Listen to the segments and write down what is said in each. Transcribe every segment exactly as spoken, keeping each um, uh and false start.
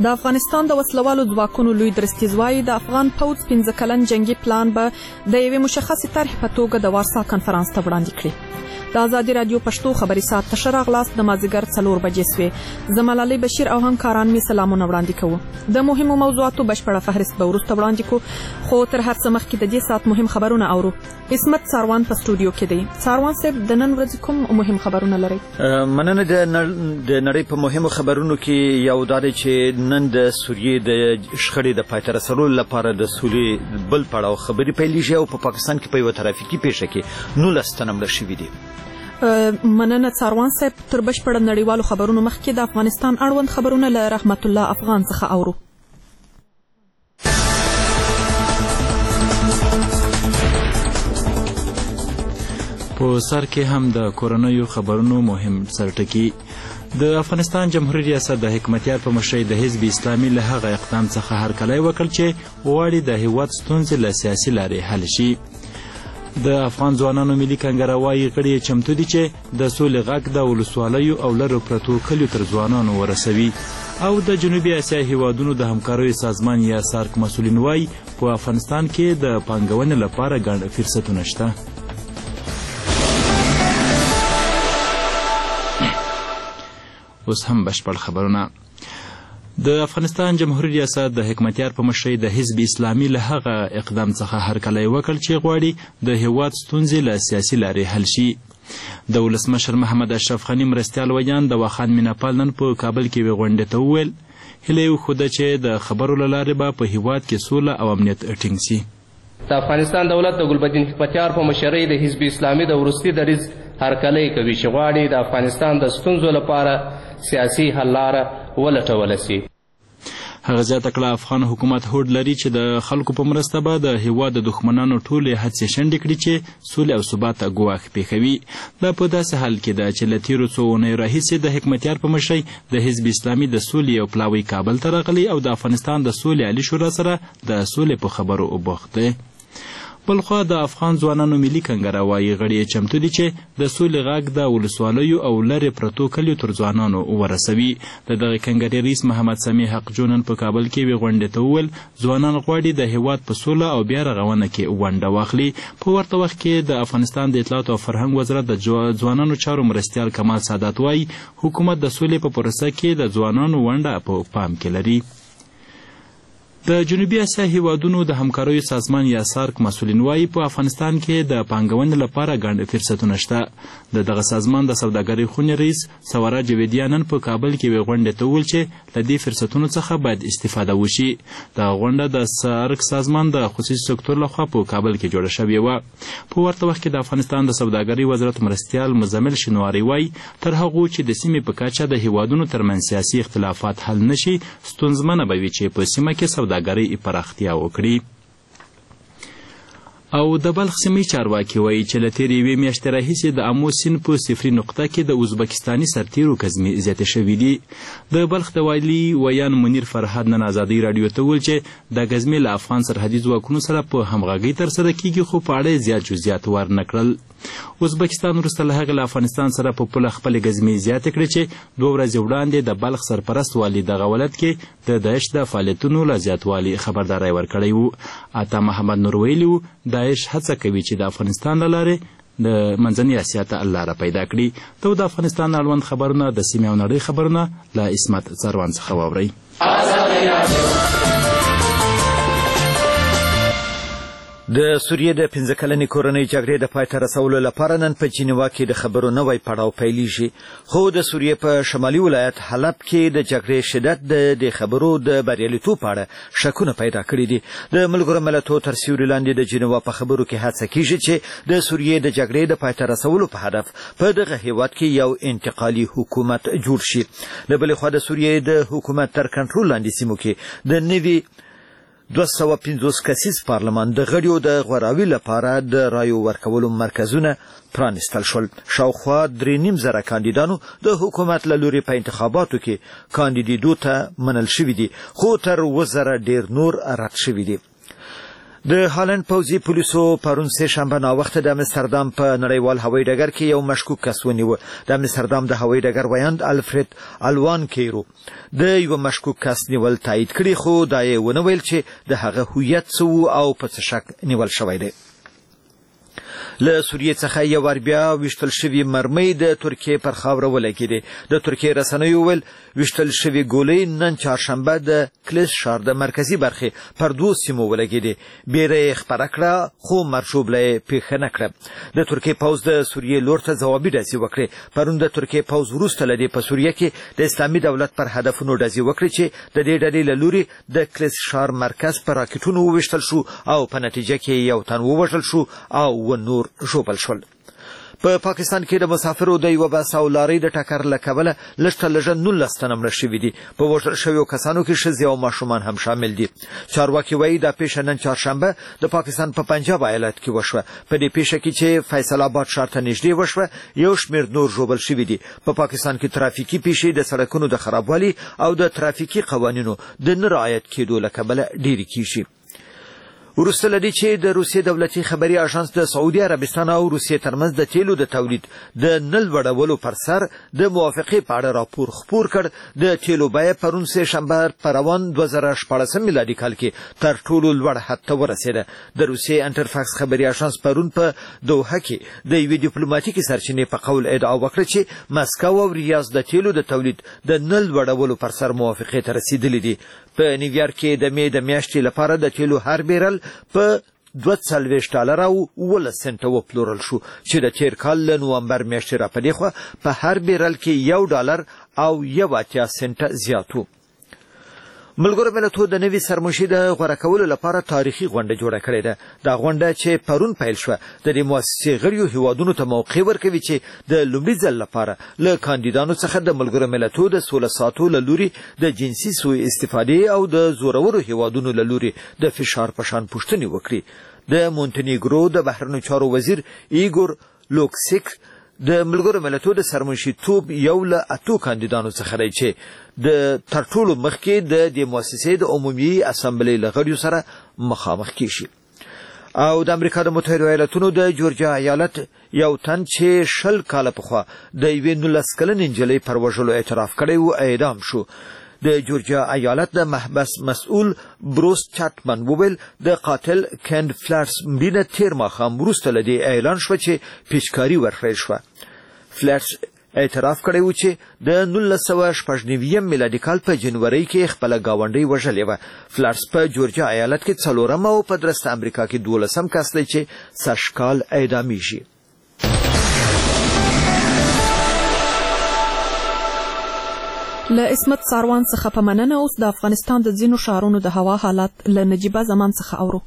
د افغانستان د وسلوالو ځواکونو لوی درستیز وایي د افغان پوځ پنځه کلن جنګي پلان به د یوې مشخصې طرحې په توګه د وارسا کنفرانس ته وړاندې کړي. د ازادي راډیو پښتو خبري ساعت ته ښه راغلاست. د مازدیګر څلور بجې سوې. زه ملالۍ بشیر او همکاران مې سلامونه وړاندې کوو. د مهمو موضوعاتو بشپړه فهرست به وروسته وړاندې کوو، خو تر هر څه مخکې د دې ساعت مهم خبرونه اورو. عصمت ساروان په سټوډیو کې دی. ساروان صاحب، د نن ورځې کوم مهم خبرونه لرئ؟ مننه. د نړۍ په مهمو خبرونو کې یو دا دی چې نن د سوریې د شخړې د پای ته رسولو لپاره د سولې بل پړاو خبرې پیلېږي او په پاکستان کې په یوه ترافیکي پیښه کې نولس تنه مړه شوي دي. مننه ساروان صاحب. تر بشپړ نړیوالو خبرونو مخکې د افغانستان اړوند خبرونه له رحمت الله افغان څخه اورو. په سر کې هم د کورنیو خبرونو مهم سرټکي. د افغانستان جمهوریت ریاست د حکمتیار په مشرۍ د حزب اسلامي له هغه اقدام څخه هرکلی وکړ چې غواړي د هیواد ستونزې له سیاسي لارې حل شي. د افغان ځوانانو ملي کنګره وایي غړي چمتو دي چې د سولې غږ د ولسوالیو او لرو پرتو کلیو تر ځوانانو ورسوي. او د جنوبي اسیا هیوادونو د همکاریو سازمان یا سارک مسؤلین وایي په افغانستان کې د پانګونې لپاره ګڼ فرصتونه شته. اوس هم بشپړ خبرونه. د افغانستان جمهوریت ریاست د حکمتیار په مشرۍ د حزب اسلامي له هغه اقدام څخه هرکلی وکړ چې غواړي د هیواد ستونزې له سیاسي لارې حل شي. د ولسمشر محمد اشرف غني مرستیال ویان د واخان میناپال نن په کابل کې یوې غونډې ته وویل هیله یې وښوده چې د خبرو له لارې به په هیواد کې سوله او امنیت ټینګ سي. د افغانستان دولت د ګلبدین حکمتیار په مشرۍ د حزب اسلامي د وروستي دریځ هرکلی کوي چې غواړي د افغانستان د ستونزو لپاره سیاسي حل لاره ولټوله سي. هغه زیاته کړه افغان حکومت هوډ لري چې د خلکو په مرسته به د هیواد د دښمنانو ټولې هڅې شنډې کړي چې سولې او ثبات ته ګواښ پېښوي. دا په داسې حال کې ده چې له تېرو څو اونیو راهیسې د حکمتیار په مشرۍ د حزب اسلامي د سولې یو پلاوی کابل ته راغلی او د افغانستان د سولې عالي شورا سره د سولې په خبرو بوخت دی. بلخوا د افغان ځوانانو ملي کنګره وایي غړي یې چمتو دي چې د سولې غږ د ولسوالیو او لرې پرتو کلیو تر ځوانانو ورسوي. د دغې کنګرې رئیس محمد سمیع حقجو نن په کابل کې یوې غونډې ته وویل ځوانان غواړي د هیواد په سوله او بیا رغونه کې ونډه واخلي. په ورته وخت کې د افغانستان د اطلاعاتو او فرهنګ وزارت د ځوانانو چارو مرستیال کمال سادات وایي حکومت د سولې په پروسه کې د ځوانانو ونډه په پام کې لري. د جنوبي اسیا هیوادونو د همکاریو سازمان یا سارک مسؤلین وایي په افغانستان کې د پانګونې لپاره ګڼ فرصتونه شته. د دغه سازمان د سوداګرۍ خونې رئیس سوارا جویدیا نن په کابل کې یوې غونډې ته وویل چې له دې فرصتونو څخه باید استفاده وشي. دغه غونډه د سارک سازمان د خصوصي سکتور لخوا په کابل کې جوړه شوې وه. په ورته وخت کې د افغانستان د سوداګرۍ وزارت مرستیال مزمل شینواري وایي تر هغو چې د سیمې په کچه د هیوادونو ترمنځ سیاسي اختلافات حل نشي ستونزمنه به وي چې په سیمه کې سوداګرۍ ګرۍ پراختیا وکړي. او د بلخ سیمې چارواکي وایي چې له تېرې یوې میاشتې راهیسې د امو سیند په صفري نقطه کې د ازبکستاني سرتیرو کزمې زیاتې شوي دي. د بلخ د والي ویان منیر فرهاد نن ازادۍ راډیو ته وویل چې د ګزمې له افغان سرحدي ځواکونو سره په همغږۍ ترسره کیږي خو په اړه یې زیات جزئیات ور نه کړل. ازبکستان وروسته له هغې له افغانستان سره په پوله خپلې ګزمې زیاتې کړې چې دوه ورځې وړاندې د بلخ سرپرست والي دغه ولایت کې د داعش د فعالیتونو له زیاتوالي خبرداری ورکړی و. عطا محمد نور ویلي و داعش هڅه کوي چې د افغانستان له لارې د منځنۍ اسیا ته لاره پیدا کړي. ته د افغانستان اړوند خبرونه د سیمې او نړۍ خبرونه له عصمت سروان څخه واورئ. د سوریې د پنځه کلنې کورنۍ جګړې د پای ته رسولو لپاره نن په جنیوا کې د خبرو نوی پړاو پیلیږي. خو د سوریې په شمالي ولایت حلب کې د جګړې شدت د دې خبرو د بریالیتوب په اړه شکونه پیدا کړي دي. د ملګرو ملتونو تر سیوري لاندې د جنیوا په خبرو کې هڅه کیږي چې د سوریې د جګړې د پای ته رسولو په هدف په دغه هیواد کې یو انتقالي حکومت جوړ شي. د بلې خوا د سوریې د حکومت تر کنټرول لاندې سیمو کې د نوي دوه سوه پنځوس کسیز پارلمان د غړیو د غوراوي لپاره د رایو ورکولو مرکزونه پرانستل شول. شاوخوا درې نیم زره کاندیدانو د حکومت له لوري په انتخاباتو کې کاندیدېدو ته منل شوي دي خو تر اووه زره ډېر نور رد شوي دي. د هالند پوځي پولیسو پرون سه شنبه ناوخته د امستردام په نړیوال هوایي ډګر کې یو مشکوک کس ونیو. د امستردام د هوایي ډګر ویاند الفرید الوان کیرو د یو مشکوک کس نیول تایید کړي، خو دا یې ونه ویل چې د هغه هویت څه او په څه شک نیول شوی دی. له سوریې څخه یو وار بیا ویشتل شوي مرمۍ د ترکیې پر خاوره ولګېدې. د ترکیې رسنیو ویل ویشتل شوي ګولۍ نن چهارشنبه د کلیس ښار د مرکزي برخې پر دوو سیمو ولګېدې. بیره یې خپره کړه، خو مرشوبله یې پیښه نه کړه. د ترکیې پوځ د سوریې لور ته ځوابي ډزې وکړې. پرون د ترکیې پوځ وروسته له دې په سوریه کې د اسلامي دولت پر هدفونو ډزې وکړې چې د دې ډلې له لوري د کلیس ښار مرکز په راکټونو وویشتل شو او په نتیجه کې یو تن ووژل شو او و نور ژوبل شول. په پاکستان کې د مسافرو د یوه بس او لارۍ د ټکر له کبله لږ تر لږه نولس تنه مړه شوي دي. په وژل شویو کسانو کې ښځې او ماشومان هم شامل دي. چارواکي وایي دا پیښه نن چهارشنبه د پاکستان په پنجاب ایالت کې وشوه. په دې پیښه کې چې فیصل آباد ښار ته نږدې وشوه، یو شمېر نور ژوبل شوي دي. په پاکستان کې ترافیکي پیښې د سړکونو د خرابوالي او د ترافیکي قوانینو د نه رعایت کېدو له کبله ډېرې کېږي. وروسته له دې چې د روسیې دولتي خبري اژانس د سعودي عربستان او روسیې ترمنځ د تیلو د تولید د نه لوړولو پر سر د موافقې په اړه راپور خپور کړ، د تیلو بیه پرون سه شنبه په روان دوه زره شپاړسم میلادي کال کې تر ټولو لوړ حد ته ورسېده. د روسیې انټرفاکس خبري اژانس پرون په دوحه کې د یوې ډیپلوماتیکې سرچینې په قول ادعا وکړه چې مسکو او ریاض د تیلو د تولید د نه لوړولو پر سر موافقې ته رسېدلي دي. په نیویارک کې د مې د میاشتې لپاره د تیلو هر بیرل په دوه څلوېښت ډالره او اوولس سنټه وپلورل شو، چې د تېر کال له نومبر میاشتې را په دې خوا په هر بیرل کې یو ډالر او یو اتیا سنټه زیات و. ملګرو ملتونو د نوي سرمشي د غوره کولو لپاره تاریخي غونډه جوړه کړې ده. دا غونډه چې پرون پیل شوه د دې مؤسسې غړیو هیوادونو ته موقع ورکوي چې د لومړي ځل لپاره له کاندیدانو څخه د ملګرو ملتونو د سوله ساتو له لوري د جنسي سوء استفادې او د زورورو هیوادونو له لوري د فشار په شان پوښتنې وکړي. د مونټنیګرو د بهرنیو چارو وزیر ایګور لوکسیک د ملګرو ملتونو د سرمشیتوب یو له اتو کاندیدانو څخه دی چې د تر ټولو مخکې د دې مؤسسې د عمومي اسامبلې له غړیو سره مخامخ کیږي. او د امریکا د متحده ایالاتونو د جورجیا ایالت یو تن چې شل کاله پخوا د یوې نولس کلنې نجلۍ پر وژلو اعتراف کړی و اعدام شو. د جورجیا ایالت د محبس مسؤل بروس چاتمن وویل د قاتل کند فلرس مړینه تېر ماښام وروسته له دې اعلان شوه چې پیچکاري ورکړل شوه. فلرس اعتراف کړی و چې د نولس سوه شپږ نوي میلادي کال په جنورۍ کې خپله ګاونډۍ وژلې وه. فلرس په جورجیا ایالت کې څلورم او په درسته امریکا کې دولسم کس دی چې سږکال اعدامیږي. له اسمت ساروان څخه په مننه اوس د افغانستان د ځینو ښارونو د هوا حالات له نجیبه زمان څخه اورو.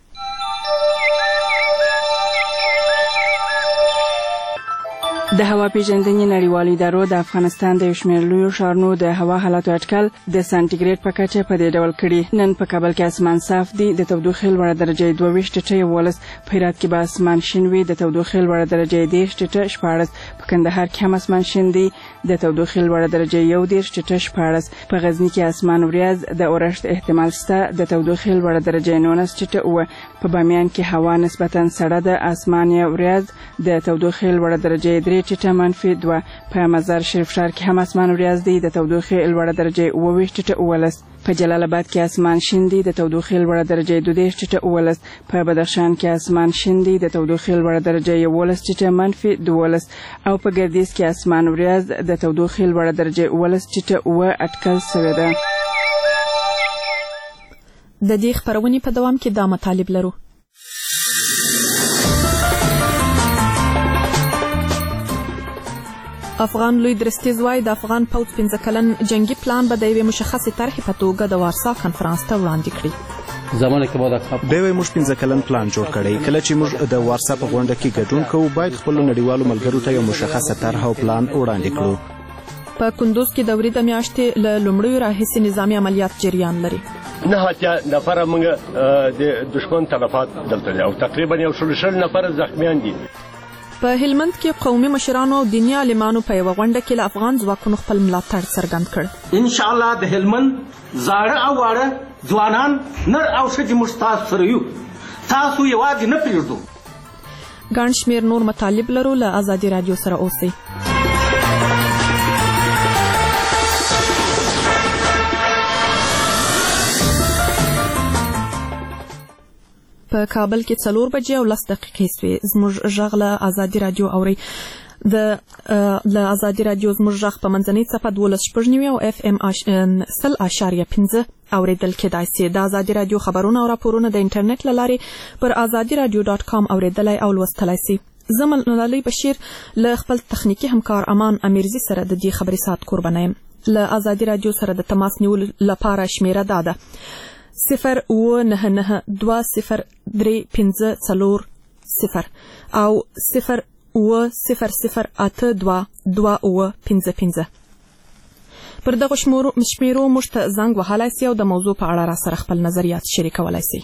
د هوا پیژندنې نړیوالو ادارو د افغانستان د یو شمېر لویو ښارونو د هوا حالاتو اټکل د سانتیګریډ په کچه په دې ډول کړي. نن په کابل کې اسمان صاف دی، د تودوخې لوړه درجه دوه ویشت ټیټه یولس، په هرات کې به اسمان شین وي، د تودوخې لوړه درجه دېرش ټیټه شپاړس، په کندهار کې هم اسمان شین دی، د تودوخې لوړه درجه یو دېرش ټیټه شپاړس، په غزني کې اسمان وریځ، د اورښت احتمال شته، د تودوخې لوړه درجه نولس ټیټه اوه، په بامیان کې هوا نسبتا سړه ده، اسمان یې وریځ، د تودوخې لوړه درجه درې ټیټه منفي دوه، په مزار شریف ښار کې هم اسمان وریځ دی، د تودوخې لوړه درجه اوه ویشت ټیټه اوولس، په جلال آباد کې اسمان شین دی، د تودوخې لوړه درجه دوه دېرش ټیټه اوولس، په بدخشان کې اسمان شین دی، د تودوخې لوړه درجه یولس ټیټه منفي دولس، او په ګردیز کې اسمان وریځ، د تودوخې لوړه درجه اوولس ټیټه اوه اټکل شوې ده. د دې خپرونې په دوام کې دا مطالب لرو. افغان لوی درستیز وایي د افغان پوځ پنځه کلن جنگي پلان به د یوې مشخصې طرحې په توګه د وارسا کنفرانس ته وړاندې کړي. زمانه کې بعد دوی موږ پنځه کلن پلان جوړ کړی. کله چې موږ د وارسا په غونډه کې ګډون کوو باید خپل نړیوالو ملګرو ته یو مشخصه طرح او پلان وړاندې کړو. په کندوز کې د ورېده میاشتې له لومړیو راهیسې نظامي عملیات جریان لري. نه اتیا نفره موږ د دشمن تلفات دلته او تقریبا یو شل شل نفره زخمیان دي. په هلمند کې قومي مشرانو او دیني عالمانو په یوه غونډه کې له افغان ځواکونو خپل ملاتړ څرګند کړ. ان شاء الله د هلمند زاړه او واړه ځوانان نر او ښځې موږ ستاسو سره یو. تاسو یوازې نه پرېږدو. ګڼ شمېر نور مطالب لرو. له ازادي راډیو سره اوسئ. په کابل کې څلور بجې او لس دقیقې سوې. زموږ غږ له ازادي راډیو اورئ. د له ازادي راډیو زموږ غږ په منځنۍ څپه دولس شپږ نوي او اف ام سل اشاریه پنځه اورېدل کېدای سي. د ازادي راډیو خبرونه او راپورونه د انټرنیټ له لارې پر ازادي راډیو ډاټ کام اورېدلی او لوستلی سي. زه ملالۍ بشیر له خپل تخنیکي همکار امان امیرزي سره د دې خبري ساعت قربانه یم. له ازادي راډیو سره د تماس نیولو لپاره شمیره دا ده: صفر اوه نهه نهه دوه صفر درې پنځه څلور صفر او صفر اوه صفر صفر اته دوه دوه اوه پنځه پنځه. پر دغه شمیرو موږ ته زنګ وهلی سي او د موضوع په اړه را سره خپل نظریات شریکولی سي.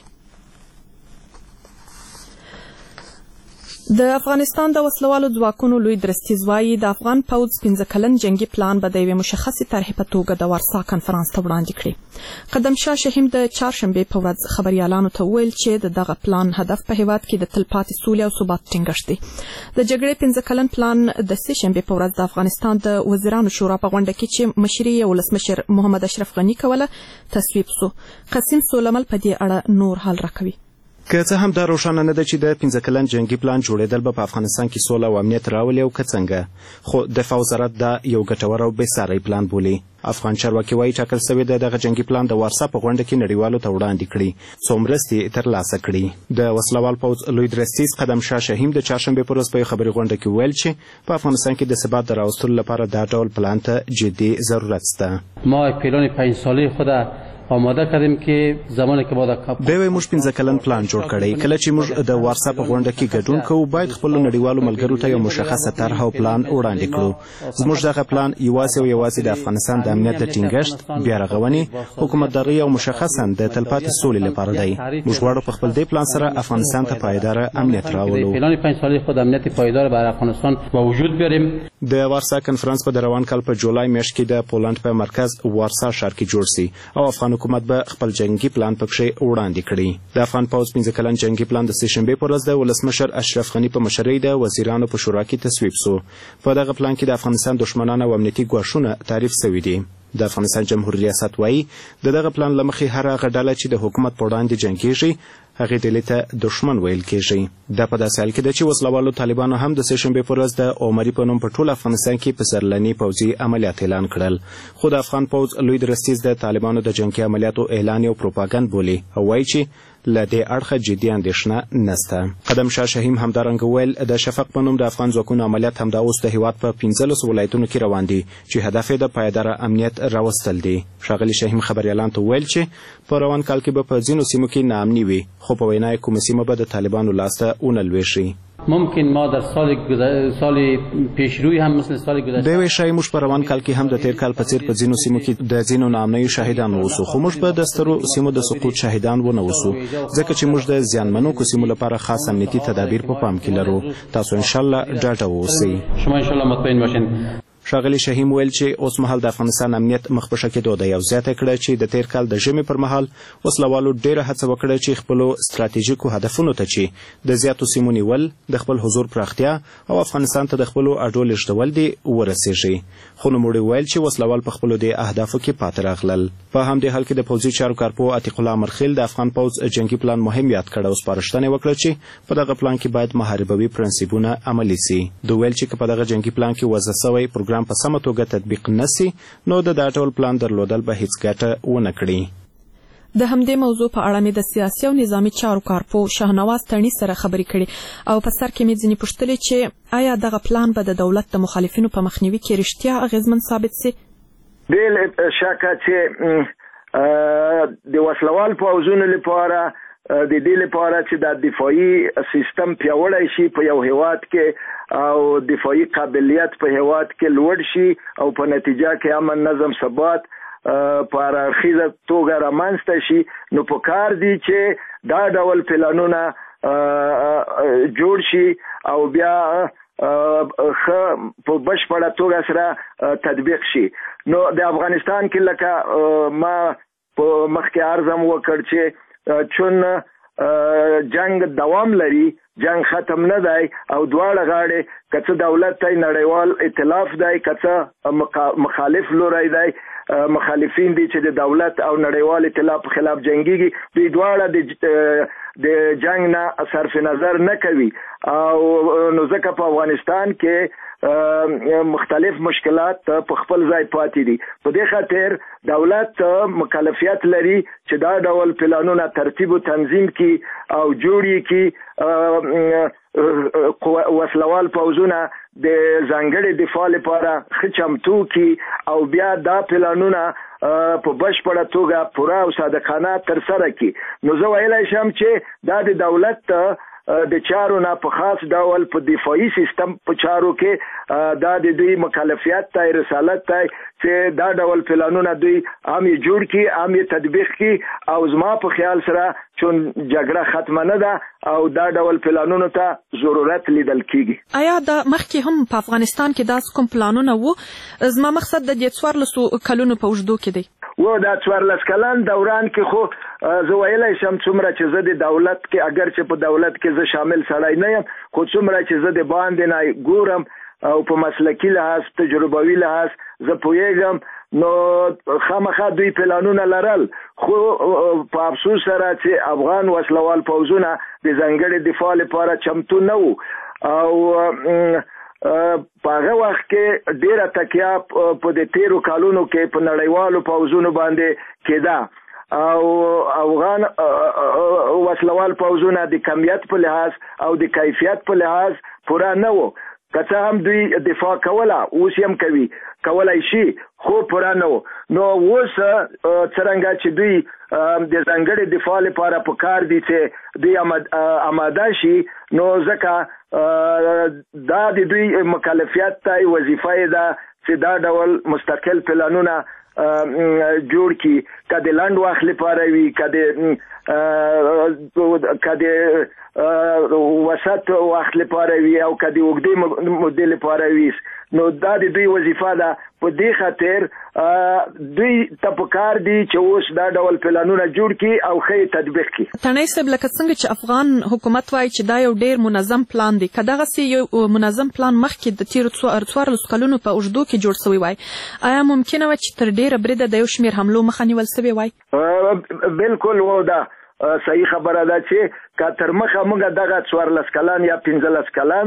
د افغانستان د وسلوالو ځواکونو لوی درستیز وایي د افغان پوځ پنځه کلن جنگي پلان به د یوې مشخصې طرحې په توګه د وارسا کنفرانس ته وړاندې کړي. قدم شاه شهیم د چهارشنبې په ورځ خبریالانو ته وویل چې د دغه پلان هدف په هیواد کې د تلپاتې سولې او ثبات ټینګښت دی. د جګړې پنځه کلن پلان د سې شنبې په ورځ د افغانستان د وزیرانو شورا په غونډه کې چې مشري یې ولسمشر محمد اشرف غني کوله تصویب سو. قسیم سولمل په دې اړه نور حال راکوي. که څه هم دا روښانه نه ده چې د پنځه کلن جنگي پلان جوړېدل به په افغانستان کې سوله او امنیت راولي او که څنګه، خو دفاع وزارت دا یو ګټور او بېساری پلان بولي. افغان چارواکي وایي ټاکل سوی د دغه جنگي پلان د وارسا په غونډه کې نړیوالو ته وړاندې کړي څو مرستې ترلاسه کړي. د وسلوال پوځ لوی درستیز قدم شاه شهیم د چهارشنبې په ورځ په یوه خبري غونډه کې وویل چې په افغانستان کې د ثبات د راوستلو لپاره دا ډول پلان ته جدي ضرورت شته. ما پلان پنج ساله خود آماده کردیم که زمانی که بعد کاپ دوی موږ پنځه کلن پلان جوړ کړی. کله چې موږ د وارسا په غونډه کې ګډون کوو باید خپل نړیوالو ملګرو ته یو مشخصه طرح او پلان وړاندې کړو. زموږ دغه پلان یوازې او یوازې د افغانستان د امنیت د ټینګښت، بیا رغونې، حکومتدارۍ او مشخصا د تلپاتې سولې لپاره دی. موږ غواړو په خپل دې پلان سره افغانستان ته پایدار امنیت راولو. پلان پنج ساله خود امنیت پایدار برای افغانستان به وجود بیاریم. د وارسا کنفرانس په روان کال په جولای میاشت کې د پولند په مرکز وارسا ښار کې جوړ شي او افغان حکومت به خپل جنگي پلان پکې وړاندې کړي. د افغان پوځ پنځه کلن جنگي پلان د سې شنبې په ورځ د ولسمشر اشرف غني په مشرۍ د وزیرانو په شورا کې تصویب شو. په دغه پلان کې د افغانستان دښمنان او امنیتي ګواښونه تعریف شوي دي. د افغانستان جمهوریت ریاست وایي د دغه پلان له مخې هر هغه ډله چې د حکومت په وړاندې جنګېږي هغې ډلې ته دښمن ویل کېږي. دا په داسې حال کې ده چې وسلوالو طالبانو هم د سې شنبې په ورځ د عمري په نوم په ټول افغانستان کې پسرلني پوځي عملیات اعلان کړل. خو د افغان پوځ لوی درستیز د طالبانو د جنګي عملیاتو اعلان یو پروپاګند بولي او وایي چې له دې اړخه جدي اندېښنه نشته. قدم شاه شهیم همدارنګه ویل د شفق په نوم د افغان ځواکونو عملیات همدا اوس د هیواد په پنځلسو ولایتونو کې روان دي چې هدف یې د پایداره امنیت راوستل دي. ښاغلي شهیم خبریالانو ته ویل چې په روان کال کې به په ځینو سیمو کې ناامني وي، خو په وینا یې کومه سیمه به د طالبانو لاسته ونه لویږي. ممکن ما در سال سال پیشروی هم مثل سال گذشته دوی شای موږ په روان کال کې هم د تیر کال په څیر په ځینو سیمو کې د ځینو ناامنیو شاهدان اوسو، خو موږ به د سترو سیمو د سقوط شاهدان ونه اوسو ځکه چې موږ د زیانمنو سیمو لپاره خاص امنیتي تدابیر په پام کې لرو. تاسو ان شاء الله ډاډه اوسئ. شما ان شاء الله مطمئن باشین. ښاغلي شهیم ویل چې اوس مهال د افغانستان امنیت مخ په ښه کېدو دی او زیاته کړه چې د تیر کال د ژمي پر مهال وسلوالو ډېره هڅه وکړه چې خپلو ستراتیژیکو هدفونو ته چې د زیاتو سیمو نیول، د خپل حضور پراختیا او افغانستان ته د خپلو اډو لېږدول دي ورسیږي. خو نوموړي ویل چې وسلوال په خپلو دې اهدافو کې پاتې راغلل. په همدې حال کې د پوځي چارو کارپوه عتیق الله مرخیل د افغان پوځ جنګي پلان مهم یاد کړ او سپارښتنه وکړه چې په دغه پلان کې باید محاربوي پرنسیپونه عملي سي. دوی ویل چې په دغه جنګي پلان کې وضع شوی پروګرام په سمه توګه تطبیق نسی نو د دا ډول پلان درلودل به هیڅ ګټه ونه کړي. د همدې موضوع په اړه مې د سیاسي او نظامي چارو کارپوه شاهنواز تڼي سره خبرې کړې او په سر کې مې ځینې پوښتلې چې آیا دغه پلان به د دولت د مخالفینو په مخنیوي کې رښتیا اغېزمن ثابت سي؟ بې شکه چې د وسلوال پوځونو لپاره د دې لپاره چې د دفاعي سیستم پیاوړی شي په یو هیواد کې او دفاعي قابلیت په هیواد کې لوړ شي او په نتیجه کې امن نظم ثبات په هررخیزه توګه رامنځته شي، نو په کار دی چې دا ډول پلانونه جوړ شي او بیا ښه په بشپړه توګه سره تطبیق شي. نو د افغانستان کې لکه ما په مخکې عرض هم وکړ چې چون جنگ دوام لري، جنگ ختم نه دی او دواړه غاړې کڅه دولت ته نړیوال ائتلاف دی، کڅه مخالف لوري دی، مخالفین دي چې د دولت او نړیوال ائتلاف خلاف جنگيږي، دوی دواړه د د جنگ نه صرف نظر نه کوي. او نو ځکه په افغانستان کې مختلف مشکلات په خپل ځای پاتې دي. په دې خاطر دولت مکلفیت لري چې دا ډول پلانونه ترتیب او تنظیم کی او جوړی کی. وسلوال پوځونه د ځانګړي دفاع لپاره خچمتو کی او بیا دا پلانونه په بشپړه توګه پوره او صادقانه تر سره کی. نو زه ویلای شم چې دا د دولت د چارو نه په خاص ډول په دفاعي سیستم په چارو کې دا د دوی مکلفیت ته رسالت ته چې دا ډول پلانونه دوی هم جوړ کی، هم تطبیق کی. او زما په خیال سره چون جګړه ختمه نه ده او دا ډول پلانونو ته ضرورت لیدل کیږي. آیا دا مخکې هم په افغانستان کې داس کوم پلانونه وو؟ زما مقصد د دې څوارلسو کلونو په اوږدو کې دی. و دا څوارلس کلن دوران کې خو زه ویلای شم څومره چې زه د دولت کې اگر چې په دولت کې زه شامل سړی نه یم، خو څومره چې زه د باندې نه ګورم او په مسلکي لحاظ تجربوي لحاظ زه پوهیږم، نو خامخا دوی پلانونه لرل، خو په افسوس سره چې افغان وسلوال پوځونه د ځانګړي دفاع لپاره چمتو نه وو. او په هغه وخت کې ډیره تکیه په د تیرو کالونو کې په نړیوالو پوځونو باندې کېده او افغان وسلوال پوځونه د کمیت په لحاظ او د کیفیت په لحاظ پوره نه وو. که څه هم دوی دفاع کوله، اوس هم کوي، کولای شي، خو پوره نه وو. نو اوس څرنګه چې دوی د ځانګړي دفاع لپاره په کار دي چې دوی آماده شي، نو ځکه دا د دوی مکلفیت ته وظیفه ده چې دا ډول مستقل پلانونه جوړ کی، که د لنډ وخت لپاره وي، که د که د وسط وخت لپاره وي او که د اوږدې مودې لپاره وي. نو دا د دوی وظیفه ده. په دې خاطر دوی ته پکار دي چې اوس دا ډول پلانونه جوړ کی او ښه تطبیق کی. تڼۍ صاحب، لکه څنګه چې افغان حکومت وایي چې دا یو ډیر منظم پلان دی، که دغسې یو منظم پلان مخکې د تیرو څوارلسو کلونو په اوږدو کې جوړ شوی وای، آیا ممکنه وه چې تر ډیره بریده د یو شمېر حملو مخه نیول شوې وای؟ بالکل و، دا صحیح خبره ده چې که تر مخه موږ دغه څوارلس کلن یا پنځلس کلن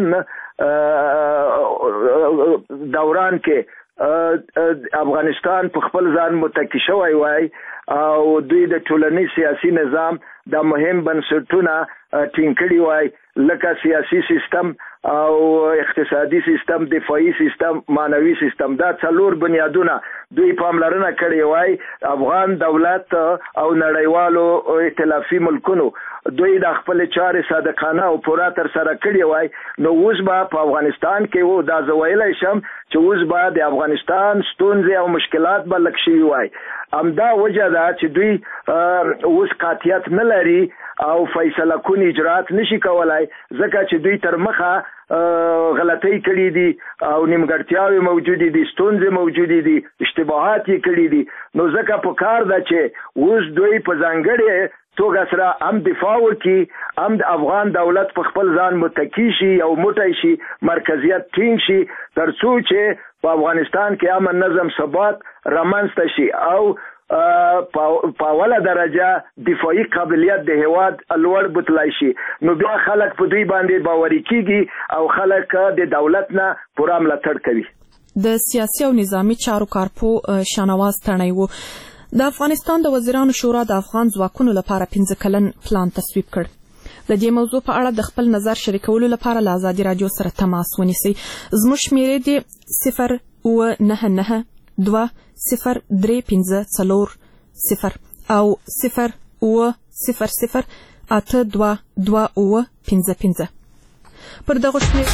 دوران کې افغانستان په خپل ځان متکی شوی وای او دوی د ټولنیز سیاسي نظام د مهم بنسټونه ټینګ کړي وای، لکه سیاسي سیستم او اقتصادي سیستم، دفاعي سیستم، معنوي سیستم. دا څلور بنیادونه دوی پاملرنه کړې وای. افغان دولت او نړیوالو ائتلافي ملکونو دوی د خپل چارې صادقانه او پوره تر سره کړې وای. نو اوس به په افغانستان کې وو، دا زه ویلی شم چې اوس به د افغانستان ستونزې او مشکلات به لږ شوي وای. همدا وجه ده چې دوی اوس قاطعیت نه لري او فیصله کن اجرات نشي کولای، ځکه چې دوی تر مخه غلطۍ کړي دي او نیمګړتیاوې موجودې دي، ستونزې موجودې دي، اشتباهات یې کړي دي. نو ځکه په کار ده چې اوس دوی په ځانګړې توګه سره هم دفاع وکړي، هم د افغان دولت په خپل ځان متکی شي او موټی شي، مرکزیت ټینګ شي، تر څو چې په افغانستان کې امن، نظم، ثبات رامنځته شي او په اوله درجه دفاعي قابلیت د هیواد لوړ بتلای شي. نو بیا خلک په دوی باندې باوري کیږي او خلک د دولت نه پوره ملاتړ کوي. د سیاسي او نظامی چارو کارپو شانواز تڼۍ و. د افغانستان د وزیرانو شورا د افغان ځواکونو لپاره پنځه کلن پلان تصویب کړ. د دې موضوع په اړه د خپل نظر شریکولو لپاره له ازادي راډیو سره تماس ونیسئ. زموږ شمیرې دي صفر اوه نهه نهه دوه صفر درې پنځه څلور صفر او صفر اوه صفر صفر اته دوه دوه اوه پنځه پنځه. پر دغه شمېر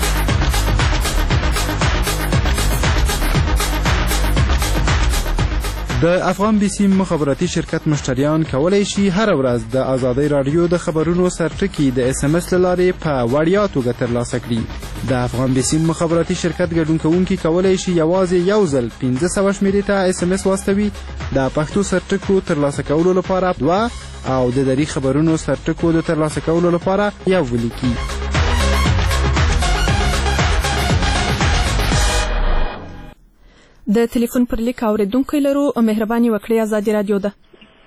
د افغان بي سي مخابراتي شرکت مشتریان کولای شي هر ورځ د ازادي راډیو د خبرونو سرټکي د اس ام اس لارې په وړیا توګه ترلاسه کړي. د افغان بیسیم مخابراتي شرکت ګډون کوونکي کولی شي یوازې یو ځل پنځه سوه شمېرې ته اس ام اس واستوي د پښتو سرټکو ترلاسه کولو لپاره دوه او د دري خبرونو سرټکو د ترلاسه کولو لپاره یو ولیکي. د ټلیفون پر لیک اوریدونکو لرو. مهرباني وکړئ، ازادي رادیو ده.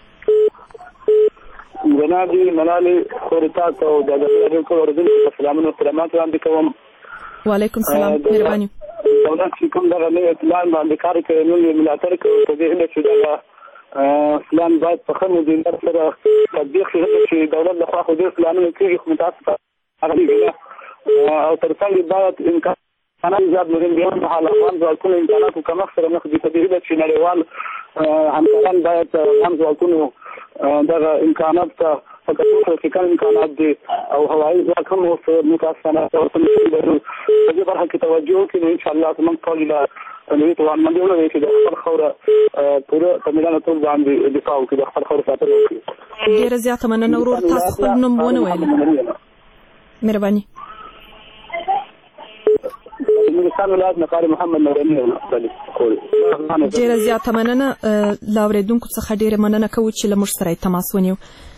جناب ملالي خورتات او د دغه کور اوریدونکو سلامونه احترامات وړاندې کوم. وعلیکم السلام. مهرباني. دولت چې کوم دغه نه اطلاع باندې کار کوي نو ملاتړ کوي په دې هله چې دا پلان باید په خنو دي سره تطبیق شي چې دولت له خوا خو دې پلانونه کوي خو متاسفه هغه او تر څنګ باید امکان انا زیات مهم دي په حال افغان ځواکونو امکاناتو کم سره مخ دي په دې چې نړیوال همکاران باید هم ځواکونو دغه امکانات ته فقط فکر امکانات دي او هوایي ځواک هم متاسفانه ورته په دې برخه کې توجه وکړي. ان شاء الله موږ ټول له نوې توان باندې ولرو چې د خپل خوره پوره تمرین ټول باندې دفاع وکړي، د خپل خوره ساتنه وکړي. ډېره زیاته مننه ورور، تاسو خپل نوم ونه ویل. مهرباني. ډېره زیاته مننه. له اورېدونکو څخه ډېره مننه کوو چې له موږ سره تماس ونیو.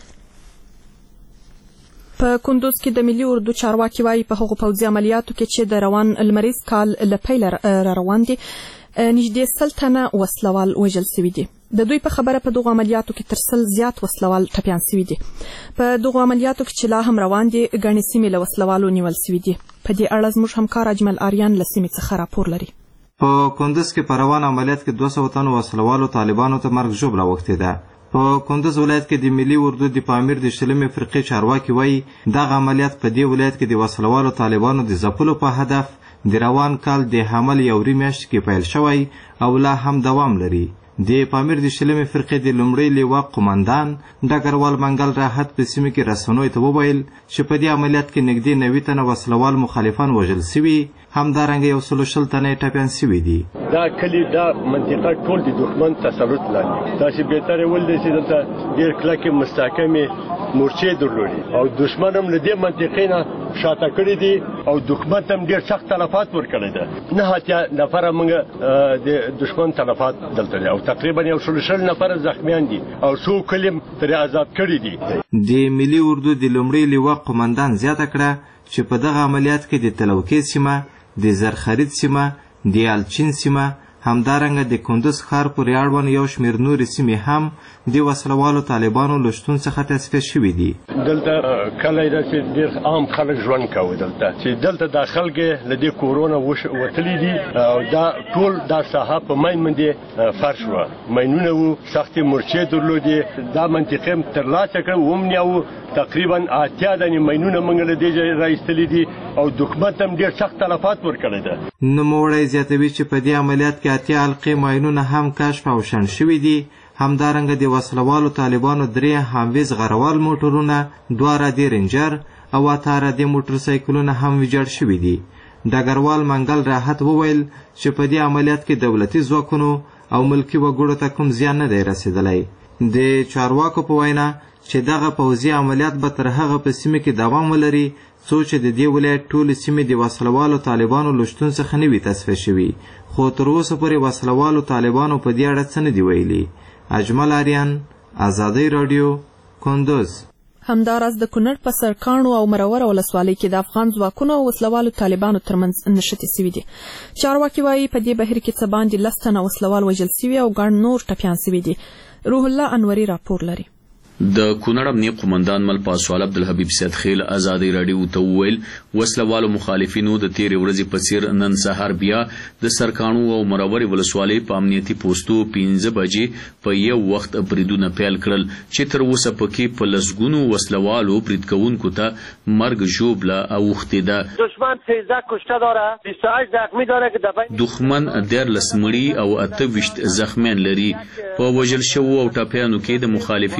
په کندوز کې د ملي اردو چارواکي وایي په هغو پوځي عملیاتو کې چې د روان لمریز کال له پیله را روان دي نږدې سل تنه وسلوال وژل سوي دي. د دوی په خبره په دغو عملیاتو کې تر سل زیات وسلوال ټپیان سوي دي. په دغو عملیاتو کې چې لا هم روان دي ګڼې سیمې له وسلوالو نیول سوي دي. په دې اړه زموږ همکار اجمل آریان له سیمې څخه راپور لري. په کندوز کې په روان عملیات کې دوه سوه تنو وسلوالو طالبانو ته مرګ ژوبله اوښتې ده. په کندوز ولایت کې د ملي اردو د پامیر د شلمې فرقې چارواکي وایي دغه عملیات په دې ولایت کې د وسلوالو طالبانو د ځپلو په هدف د روان کال د حمل یوري میاشت کې پیل شوی او لا هم دوام لري. د پامیر د شلمې فرقې د لومړي لیوا قومندان ډګروال منګل راحت په سیمه کې رسنیو ته وویل چې په دې عملیات کې نږدې نوي تنه وسلوال مخالفان وژل سوي، همدارنګه یو سلو شل تنه ټپیان سوي دي. دا کلی دا منطقه ټول د دښمن تسلط لاندې دا چې بهتره ولدي چې دلته ډېر کلکې مستحکمې مورچې درلودي او دښمن هم له دې منطقې نه شاته کړي دي او دښمن ته هم ډېر سخت تلفات ورکړي ده. نه اتیا نفره موږ د دښمن تلفات دلته دي او تقریبا یو سلو شل نفره زخمیان دي او څو کلي ترې آزاد کړي دي. د ملي اردو د لومړي لیوا قومندان زیاته کړه چې په دغه عملیات کې د تلوکې سیمه، د زرخرید سیمه، د الچین سیمه، همدارنګه د کندوز ښار پورې اړوند یو شمېر نورې سیمې هم د وسلوالو طالبانو له شتون څخه تصفیه شوي دي. دلته کلی داسې ډېر عام خلک ژوند کوي دلته چې دلته دا خلک له دې کورونه وتلي دي او دا ټول دا ساحه په مین باندې فرش وه، مینونه وو، سختې مورچې درلودې. دا منطقې هم ترلاسه کړه ومنیا وو تقریبا اتیا دانې مینونه موږ له دې ځایه راایستلي دي او دښمن ته هم ډېر سخت تلفات ورکړی ده. نوموړی زیاتوي چې په دې عملیات کې اتیا حلقې ماینونه هم کشف او شنډ شوي دي. همدارنګه د وسلوالو طالبانو درې همویز غروال موټرونه، دوه رادي رینجر او اته رادي موټرسایکلونه هم ویجاړ شوي دي. ډګروال منګل راحت وویل چې په دې عملیات کې دولتي ځواکونو او ملکي وګړو ته کوم زیان نه دی رسېدلی. د چارواکو په وینا چې دغه پوځي عملیات به تر هغه په سیمه کې دوام ولري څو چې د دې ولایت ټولې سیمې د وسلوالو طالبانو له شتون څخه نه وي تصفیه شوي، خو تر اوسه پورې وسلوالو طالبانو په دې اړه څه نه دي ویلي. اجمل آریان، ازادي رادیو، کندوز. همداراز د کونړ په سرکاڼو او مروره ولسوالۍ کې د افغان ځواکونو او وسلوالو طالبانو ترمنځ نښتې سوي دي. چارواکي وایي په دې بهیر کې څه باندې لس تنه وسلوال وژل سوي او ګڼ نور ټپیان سوي دي. روح الله انوري راپور لري. د کونړ امنیه قومندان مل پاسوال عبدالحبیب سید خیل ازادي رادیو ته وویل وسلوالو مخالفینو د تیرې ورځې په څیر نن سهار بیا د سرکاڼو او مروره ولسوالۍ په امنیتي پوسټو پنځه بجې په یو وخت بریدونه پیل کړل چې تر اوسه پکې په لسګونو وسلوالو برید کوونکو ته مرګ ژوبله اوښتې ده. دشمن سیزده کشته داره، بیست و هشت زخمی داره که دفعه دښمن دیارلس مړي او اته ویشت زخمیان لري. په وژل شوو او ټپیانو کې د مخالفینو مهم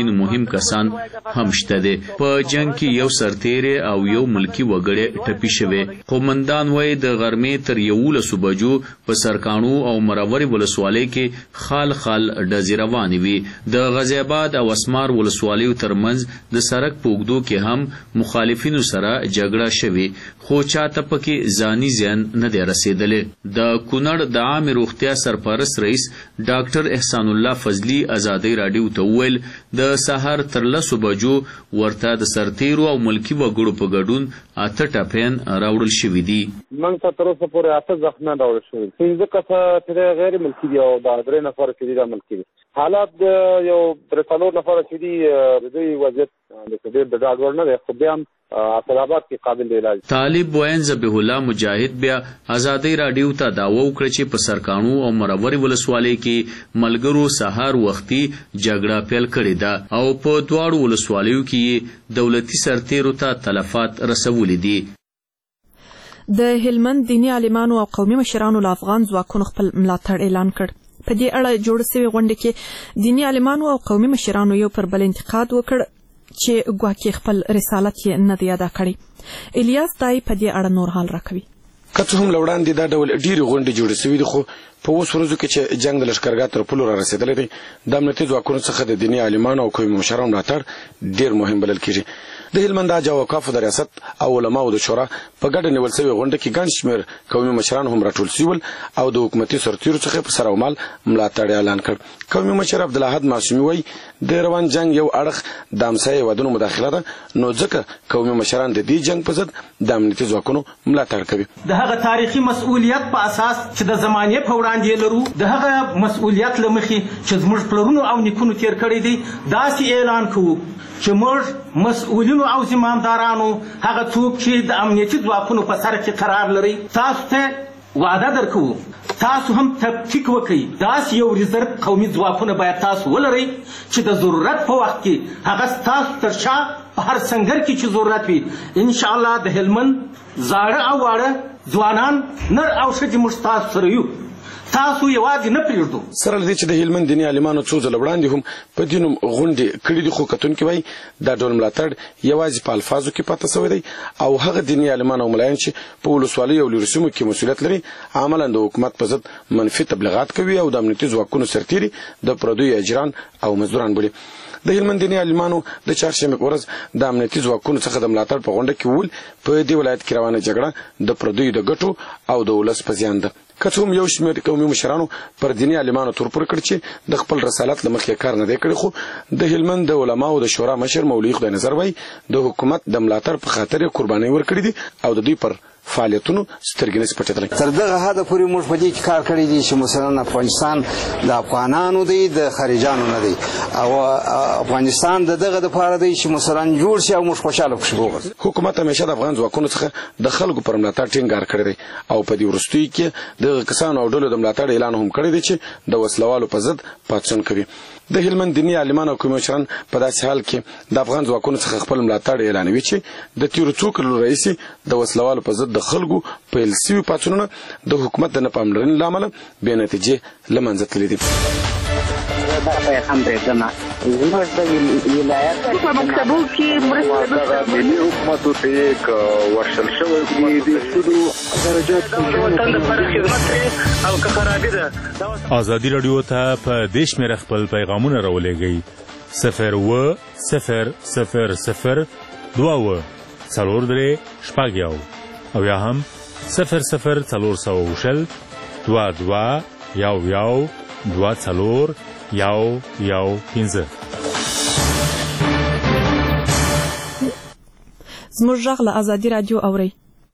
مهم کسان هم شته دي. په جنگ کې یو سرتیری او یو ملکی وګړی ټپي شوی. قومندان وایي د غرمې تر یولسو بجو په سرکانو او مروري ولسوالۍ کې خال خال ډزې روانې وي. د غازي آباد او اسمار ولسوالیو ترمنځ د سړک په اوږدو کې هم مخالفینو سره جګړه شوې، خو چاته پکې ځاني زیان نه دی رسېدلی. د کونړ د عامې روغتیا سرپرست رئیس ډاکټر احسان الله فضلي ازادۍ راډیو ته وویل د سهار تر لسو بجو ورته د سرتیرو او ملکي وګړو په ګډون اته ټپیان راوړل شوي دي. موږ ته تر اوسه پورې اته زخمیان راوړل شوي، پنځه کسه چې غیر ملکي دي او دا درې نفره چې دي دا ملکي دي. حالات د یو درې څلور نفره چې دي د دوی وضعیت د ډېر د ډاډ وړ نه دی، خو بیا هم اصلابات کې قابل دی علاج. طالب وین ذبیح الله مجاهد بیا ازادۍ راډیو ته دعوه وکړه چې په سرکانو او مروري ولسوالۍ کې ملګرو سهار وختي جګړه پیل کړې ده او په دواړو ولسوالیو کې دولتي سرتیرو ته تلفات رسولي دي. د هلمند دینی عالمانو او قومي مشرانو له افغان ځواکونو خپل ملاتړ اعلان کړ. په دې اړه جوړ شوې غونډه کې دینی عالمانو او قومي مشرانو یو پر بل انتقاد وکړ چې ګواکې خپل رسالت یې نه دی ادا کړی. الیاس دای په دې اړه نور حال راکوي. که څه هم له وړاندې دا ډول ډېرې غونډې جوړې شوي دي، خو په اوس ورځو کې چې جنګ د لښکرګاه تر پولو را رسېدلی دی، د امنیتي ځواکونو څخه د دیني عالمانو او قومي مشرانو ملاتړ ډېر مهم بلل کېږي. د هلمند حج او اوقافو د ریاست او علماو د شورا په ګډه نیول شوې غونډه کې ګڼ شمېر قومي مشران هم راټول شول او د حکومتي سرتیرو څخه په سر او مال ملاتړ اعلان کړ. قومي مشر عبدالاحد معصومي وایي د روان جنګ یو اړخ د همسایه هېوادونو مداخله ده، نو ځکه قومي مشران د دې جنګ په ضد د امنیتي ځواکونو ملاتړ کوي. د هغه تاریخي مسؤلیت په اساس چې د زمانې په وړاندې لرو، د هغه مسؤلیت له مخې چې زموږ پلرونو او نیکونو تیر کړی دی، داسې اعلان کوو چې موږ مسؤلینو او زمامدارانو هغه څوک چې د امنیتي ځواکونو په سر کې قرار لري، تاسو ته وعده درکوو تاسو هم تفکیک وکړئ. داسې یو ریزرو قومي ځواکونه باید تاسو ولرئ چې د ضرورت په وخت کې هغه ستاسو تر شا په هر سنګر کې چې ضرورت وي، انشاءالله د هلمند زاړه او واړه ځوانان نر او ښځې موږ ستاسو سره یو، تاسو یوازې نه پرېږدو. سره له دې چې د هلمند دیني عالمانو څو ځله وړاندې هم په دې نوم غونډې کړي دي، خو کتونکي وایي دا ډول ملاتړ یوازې په الفاظو کې پاته شوی دی او هغه دیني عالمان او ملایان چې په ولسوالیو او لرې سیمو کې مسؤلیت لري عملا د حکومت په ضد منفي تبلیغات کوي او د امنیتي ځواکونو سرتیري د پردیو اجران او مزدوران بولي. د هلمند دیني عالمانو د چهارشنبې په ورځ د امنیتي ځواکونو څخه د ملاتړ په غونډه کې وویل په دې ولایت کې روانه جګړه د پردیو د ګټو او د ولس په زیان ده. که څه هم یو شمېر قومي مشرانو پر دیني عالمانو تور پورې کړ چې د خپل رسالت له مخې کار نه دی کړی، خو د هلمند د علماو د شورا مشر مولوي خدای نظر وایي د حکومت د ملاتړ په خاطر یې قربانۍ ورکړي دي او د دوی پر فعالیتونو سترګې نه سي پټېدلی. تر دغه حده پورې موږ په دې کې کار کړی دی چې مثلا افغانستان د افغانانو دی، د خارجانو نه دی، او افغانستان د دغه دپاره دی چې مثلا جوړ شي او موږ خوشحاله پکښې وغورځو. حکومت همیشه د افغان ځواکونو څخه د خلکو پر ملاتړ ټینګار کړی دی او په دې وروستیو کې دغه کسانو او ډلو د ملاتړ اعلان هم کړی دی چې د وسلوالو په ضد پاڅون کوي. د هلمند دیني عالمان او قومي مشران په داسې حال کې د افغان ځواکونو څخه خپل ملاتړ اعلانوي چې د تېرو څو کلونو راهیسې د وسلوالو په ضد د خلکو پیل شوي پاڅونونه د حکومت د نه پاملرنې له امله بې نتیجې له منځه تللي دي. دا پیغام پرېږدمه زموږ د ولایت په مکتبو کې مرسته ملي حکومتو ته یې ورشل شوی دي د سودو درجات وطن لپاره خدمت کوي او که خرابي ده. ازادي راډیو ته په دې شمېره خپل پیغامونه راولېږئ صفر اوه صفر صفر صفر دوه اوه څلور درې شپږ یو او یا هم صفر صفر څلور سوه شل دوه دوه یو یو دوه څلور یو یو پنځه. زموږ غږ له ازادي راډیو اورئ.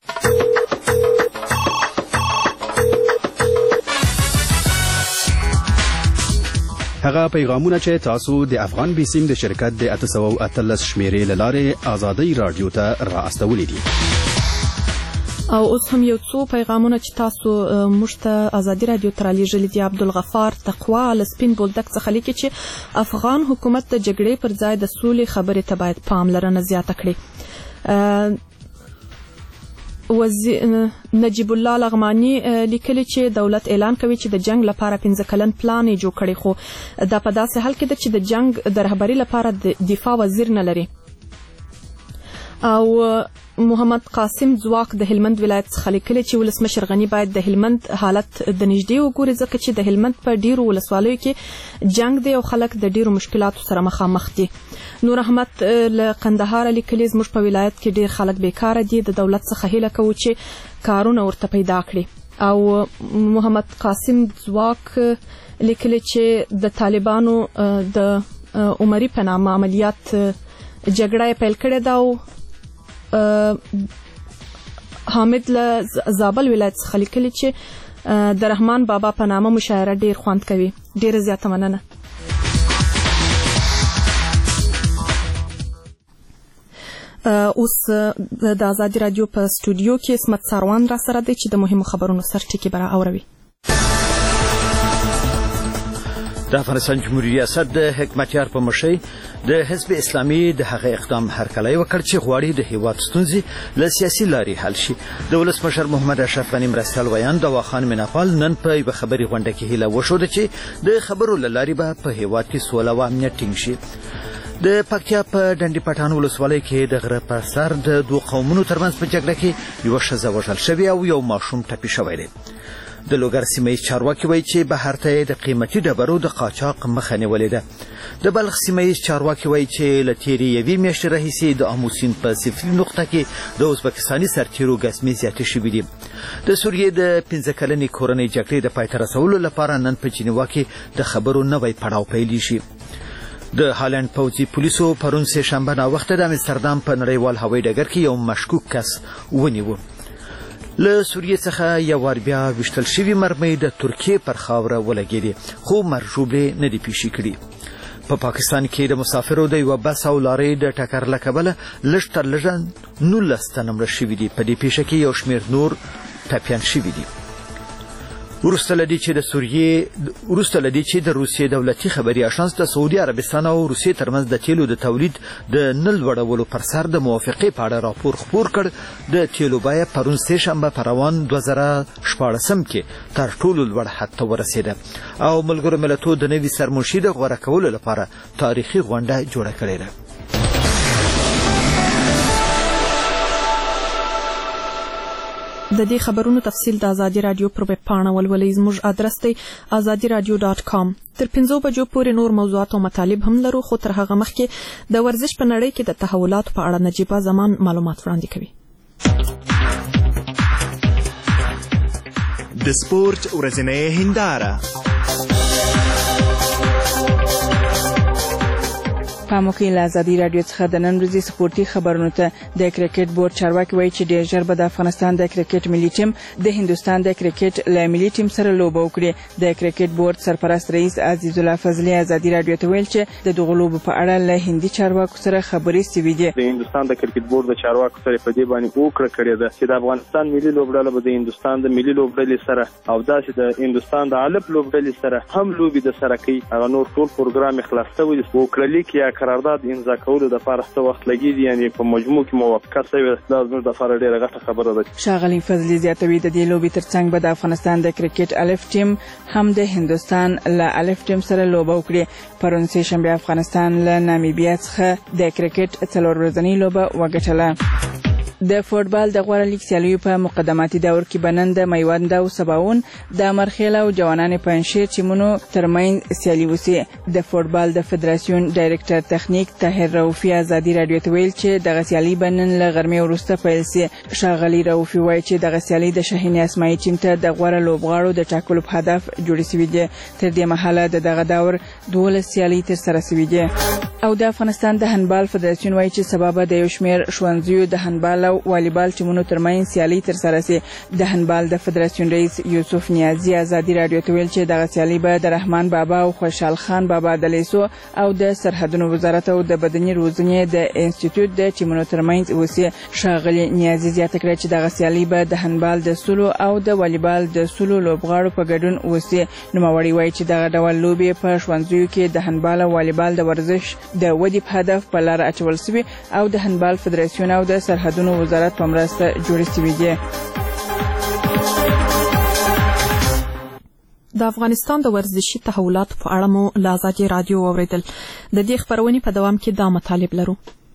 هغه پیغامونه چې تاسو د افغان بیسیم د شرکت د اته سوه او اتلس شمیرې له لارې ازادۍ راډیو ته را استولي دي. او اوس هم یو څو پیغامونه چې تاسو موږ ته ازادي راډیو ته رالیږلي دي. عبدالغفار تقوا له سپین بولدک څخه لیکي چې افغان حکومت د جګړې پر ځای د سولې خبرې ته باید پاملرنه زیاته کړي. نجیب الله لغمانی لیکلي چې دولت اعلان کوي چې د جنگ لپاره پنځه کلن پلان یې جوړ کړی، خو دا په داسې حال کې ده چې د جنگ د رهبري لپاره د دفاع وزیر نه لري. او محمد قاسم ځواک د هلمند ولایت څخه لیکلي چې ولسمشر غني باید د هلمند حالت د نږدې وګوري، ځکه چې د هلمند په ډیرو ولسوالیو کې جنگ دی او خلک د ډیرو مشکلاتو سره مخامخ دي. نور احمد له قندهار لیکلي زموږ په ولایت کې ډیر خلک بیکاره دي، د دولت څخه هیله کوو چې کارونه ورته پیدا کړي. او محمد قاسم ځواک لیکلي چې د طالبانو د عمري په نامه عملیات جګړه پیل کړې ده او حامد له زابل ولایت څخه لیکلي چې د رحمان بابا په نامه مشاعره ډیر خوند کوي. ډیره زیاته مننه. اوس د آزادي رادیو په سټوډیو کې اسمت ساروان را سره دی چې د مهمو خبرونو سرټکي به را اوروي. د افغانستان جمهوریت ریاست د حکمتیار په مشرۍ د حزب اسلامي د هغه اقدام هرکلی وکړ چې غواړي د هیواد ستونزې له سیاسي لارې حل شي. د ولسمشر محمد اشرف غني مرستیال ویان دواخان میناپال نن په یوه خبري غونډه کې هیله وښوده چې د خبرو له لارې به په هیواد کې سوله او امنیت ټینګ شي. د پکتیا په ډنډي پټان ولسوالۍ کې د غره پر سر د دوه قومونو ترمنځ په جګړه کې یوه ښځه وژل شوې او یو ماشوم ټپي شوی دی. د لوګر سیمه ییز چارواکي وایي چې بهر ته د قیمتي ډبرو د قاچاق مخه نیولې ده. د بلخ سیمه ییز چارواکي وایي چې له تېرې یوې میاشتې راهیسې د آمو سیند په صفري نقطه کې د ازبکستاني سرتیرو ګزمې زیاتې شوي دي. د سوریې د پنځه کلنې کورنۍ جګړې د پای ته رسولو لپاره نن په جنیوا کې د خبرو نوی پړاو پیلیږي. د هالند پوځي پولیسو پرون سه شنبه ناوخته د امستردام په نړیوال هوایي ډګر کې یو مشکوک کس ونیو. له سوریې څخه یو وار بیا ویشتل شوي مرمۍ د ترکیې پر خاوره ولګېدې، خو مرژوبلې نه دي پیشي کړي. په پاکستان کې د مسافرو د یوه بس او لارۍ د ټکر له کبله لږ تر لږه نولس تنه مړه شوي دي. په دې پیښه کې یو شمېر نور ټپیان شوي دي. وروسته له دې چې د سوریې وروسته له دې چې د روسیې دولتي خبري اژانس د سعودي عربستان او روسیې ترمنځ د تیلو د تولید د نه لوړولو پر سر د موافقې په اړه راپور خپور کړ، د تیلو بیه پرون سه شنبه په روان دوه زره شپاړسم کې تر ټولو لوړ حد ته ورسېده او ملګرو ملتونو د نوي سرمنشي د غوره کولو لپاره تاریخي غونډه جوړه کړې ده. د دې خبرونو تفصیل د آزادي رادیو پر ویب پاڼه ولولئ. زموږ ادرس دی آزادي رادیو ډاټ کام. تر پنځو بجو پورې نور موضوعات او مطالب هم لرو، خو تر هغه مخکې د ورزش په نړۍ کې د تحولاتو په اړه نجیبه زمان معلومات وړاندې کوي. د سپورت ورځنۍ هنداره. پاموکې له آزادي رادیو څخه د نن ورځې سپورتي خبرونو ته د کرکټ بورډ چارواکي وایي چې ډېر ژر به د افغانستان د کرکټ ملي ټیم د هندوستان د کرکټ له ملي ټیم سره لوبه وکړي. د کرکټ بورډ سرپرست رئیس عزیز الله فضلي آزادي رادیو ته ویل چې د دغو لوبو په اړه له هندي چارواکو سره خبرې سوي دي. د هندوستان د کرکټ بورډ د چارواکو سره په دې باندې وکړه کړې ده چې د افغانستان ملي لوبډله به د هندوستان د ملي لوبډلې سره او داسې د هندوستان د الف لوبډلې سره هم لوبي د سره کوي. هغه نور ټول پروګرام خلاص شوی دی. وکړلیک یا قرارداد امضا کولو د لپاره څه وخت لګیږي، یعنی په مجموع کې موافقه شوې ده. دا زموږ د لپاره ډېره غټه خبره ده. ښاغلي فضلي زیاتوي د دې لوبې ترڅنګ به د افغانستان د کرکټ الف ټیم هم د هندوستان له الف ټیم سره لوبه وکړي. پرون سه شنبه افغانستان له نامیبیا څخه د کرکټ څلور ورځنۍ لوبه وګټله. د فوټبال د غوړه لیګ سیالیو په مقدماتي دور کې بنن د میوند او سباون د مرخیل او جوانان پنځشیر ټیمونو ترمنځ سیالي وسی. د فوټبال د فدراسیون ډایریکټر تخنیک طاهر رؤفي آزادي رادیو ته ویل چې د سیالي بنن له غرمې وروسته پیل سي. ښاغلي رؤفي وایي چې د سیالي د شاهین اسماعیل ټیم ته د غوړه لوبغاړو د ټاکلو په هدف جوړې شوې دي. تر دې مهاله د دغه دور دولس سیالي تر سره شوې دي. او د افغانستان د هندبال فدراسیون وایي چې سبب د یو شمېر ښوونځیو د هندبال او والیبال ټیمونو ترمنځ سیالي تر سره شي. د هندبال د فدراسیون رئیس یوسف نیازی آزادي رادیو ته ویل چې دغه سیالي به د رحمان بابا او خوشحال خان بابا د لیسو او د سرحدونو وزارت او د بدني روزنې د انسټیټیوټ د ټیمونو ترمنځ وسی. ښاغلي نیازی زیاته کړه چې دغه سیالي به د هندبال د سولو او د والیبال د سولو لوبغاړو په ګډون وسی. نوموړي وایي چې دغه ډول لوبې په ښوونځیو کې د هندبال او والیبال د ورزش د ودې په هدف په لار اچول شوي او د هندبال فدراسیون او د سرحدونو وزارت په مرسته جوړې شوي دي. د افغانستان د ورزشي تحولاتو په اړه مو له ازادي رادیو واوریدل. د دې خبرونې په دوام کې دا مطالب لرو.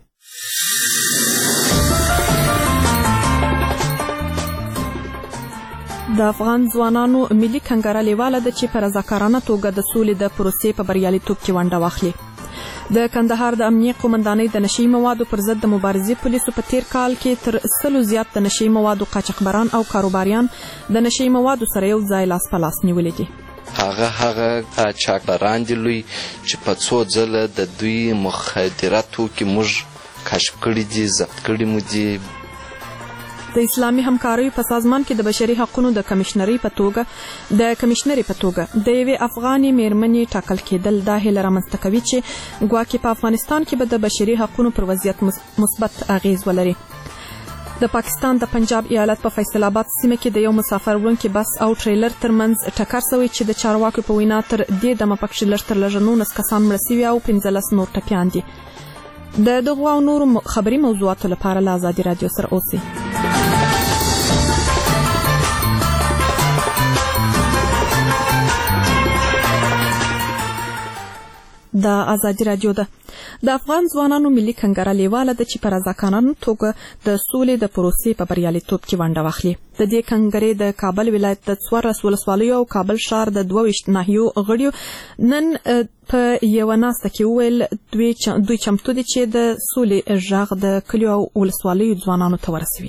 د افغان ځوانانو ملي کنګره لیواله ده چې په رضاکارانه توګه د سولې د پروسې په بریالیتوب کې ونډه واخلي. د کندهار د امنیه قومندانۍ د نشي موادو پر ضد د مبارزې پولیسو په تیر کال کې تر سلو زیات د نشي موادو قاچاقبران او کاروباریان د نشي موادو سره یو ځای لاس په لاس نیولي دي. هغه هغه قاچاقبران دي لوی چې په څو ځله د دوی مخدره توکي موږ کشف کړي دي، ضبط کړي مو دي. د اسلامي همکاریو په سازمان کې د بشري حقوقو د کمشنري په توګه د کمشنري په توګه د یوې افغاني میرمنې ټاکل کېدل دا هیله رامنځته کوي چې ګواکې په افغانستان کې به د بشري حقوقو پر وضعیت مثبت اغیز ولري. د پاکستان د پنجاب ایالت په فیصل آباد سیمه کې د یو مسافر وړونکي بس او ټریلر ترمنځ ټکر شوی چې د چارواکو په وینا تر دې دمه پکې لږ تر لږه نولس کسان مړه شوي او پنځلس نور ټپیان دي. د دغو او نورو خبري موضوعاتو لپاره له ازادي رادیو سره اوسئ. د ازادي رادیو ده. د افغان ځوانانو ملي کنګره لیواله ده چې په رضاکارانه توګه د سولې د پروسې په بریالیتوب کې ونډه واخلي. د دې کنګرې د کابل ولایت د څوارلس ولسوالیو او کابل ښار د دوه ویشت ناحیو غړیو نن په یوه ناسته کې وویل دوی چمتو دي چې د سولې غږ د کلیو او ولسوالیو ځوانانو ته ورسوي.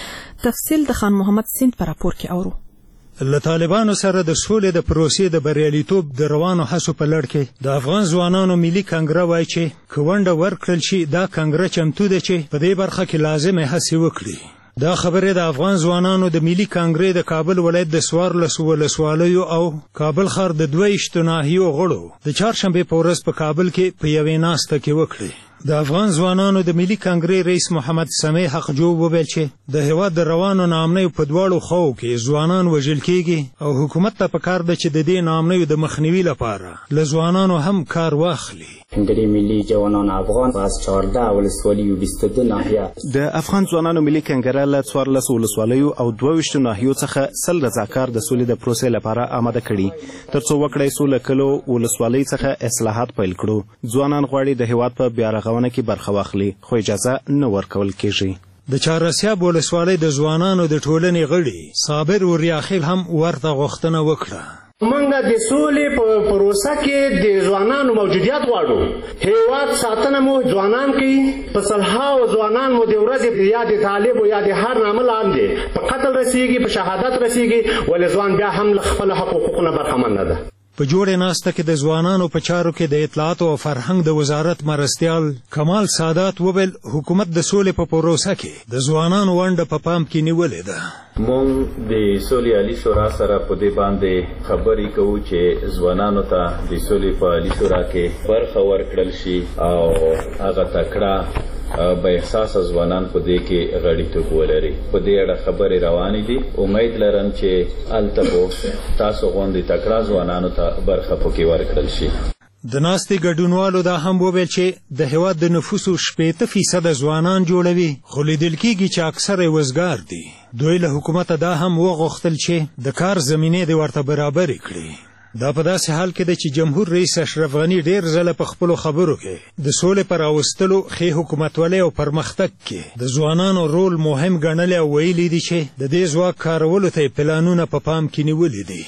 تفصیل د خان محمد سیند په راپور کې اورو. له طالبانو سره د سولې د پروسې د بریالیتوب د روانو هڅو په لړ کې د افغان ځوانانو ملي کنګره وایي چې که ونډه ورکړل شي دا کنګره چمتو ده چې په دې برخه کې لازمې هڅې وکړي. دا خبره د افغان ځوانانو د ملي کنګرې د کابل ولایت د څوارلسو ولسوالیو او کابل ښار د دوه ویشتو ناحیو غړو د چهارشنبې په ورځ په کابل کې په یوې ناسته کې وکړي. د افغان ځوانانو د ملي کنګرې رئیس محمد سمیع حقجو وویل چې د هېواد د روانو ناامنیو په دواړو خواو کې ځوانان وژل کېږي او حکومت ته پکار ده چې د دې ناامنیو د مخنیوي لپاره له ځوانانو هم کار واخلي. کنګرې ملي جوانان افغان از چهارده ولسوالیو بیست و دو ناحیه د افغان ځوانانو ملي کنګره له څوارلسو ولسوالیو او دوه ویشتو ناحیو څخه سل رضاکار د سولې د پروسې لپاره آماده کړي ترڅو وکړی سو له کلو ولسوالۍ څخه اصلاحات پیل کړو. ځوانان غواړي د هېواد په بیارغونه کې برخه واخلي خو اجازه نه ورکول کېږي. د چهارسیاب ولسوالۍ د ځوانانو د ټولنې غړي صابر وریاخیل هم ورته غوښتنه وکړه. منګه د سولې په پروسه کې د ځوانانو موجودیت غواړو. هیواد ساتنه مو ځوانان کوي. په سلهاو ځوانان مو د ورځې یا د طالب او یا د هر نامه لاندې په قتل رسیږي، په شهادت رسیږي، ولې ځوان بیا هم له خپل حقوقو نه برخمن نه ده. په جوړې ناسته کې د ځوانانو په چارو کې د اطلاعات او فرهنګ د وزارت مرستیال کمال سادات وویل حکومت د سولې په پروسه کې د ځوانانو ونډه په پام کې نیولې ده. مونږ د سولې عالی شورا سره په دې باندې خبرې کوو چې ځوانانو ته د سولې په عالی شورا کې برخه ورکړل شي او هغه تکړه به احساس ځوانان په دې کې غړیتوب ولري. په دې اړه خبرې روانې دي. امید لرم چې هلته به تاسو غوندې تکړه ځوانانو ته برخه پکې ورکړل شي. د ناستې ګډونوالو دا هم وویل چې د هېواد د نفوسو شپېته فیصده ځوانان جوړوي خو لیدل کېږي چې اکثره یې وزګار دي. دوی له حکومته دا هم وغوښتل چې د کار زمینې دې ورته برابرې کړي. دا په داسې حال کې ده چې جمهور رئیس اشرف غني ډېر ځله په خپلو خبرو کې د سولې په راوستلو ښې حکومتولۍ او پرمختګ کې د ځوانانو رول مهم ګڼلی او ویلي دي چې د دې ځواک کارولو ته یې پلانونه په پام کې نیولي دي.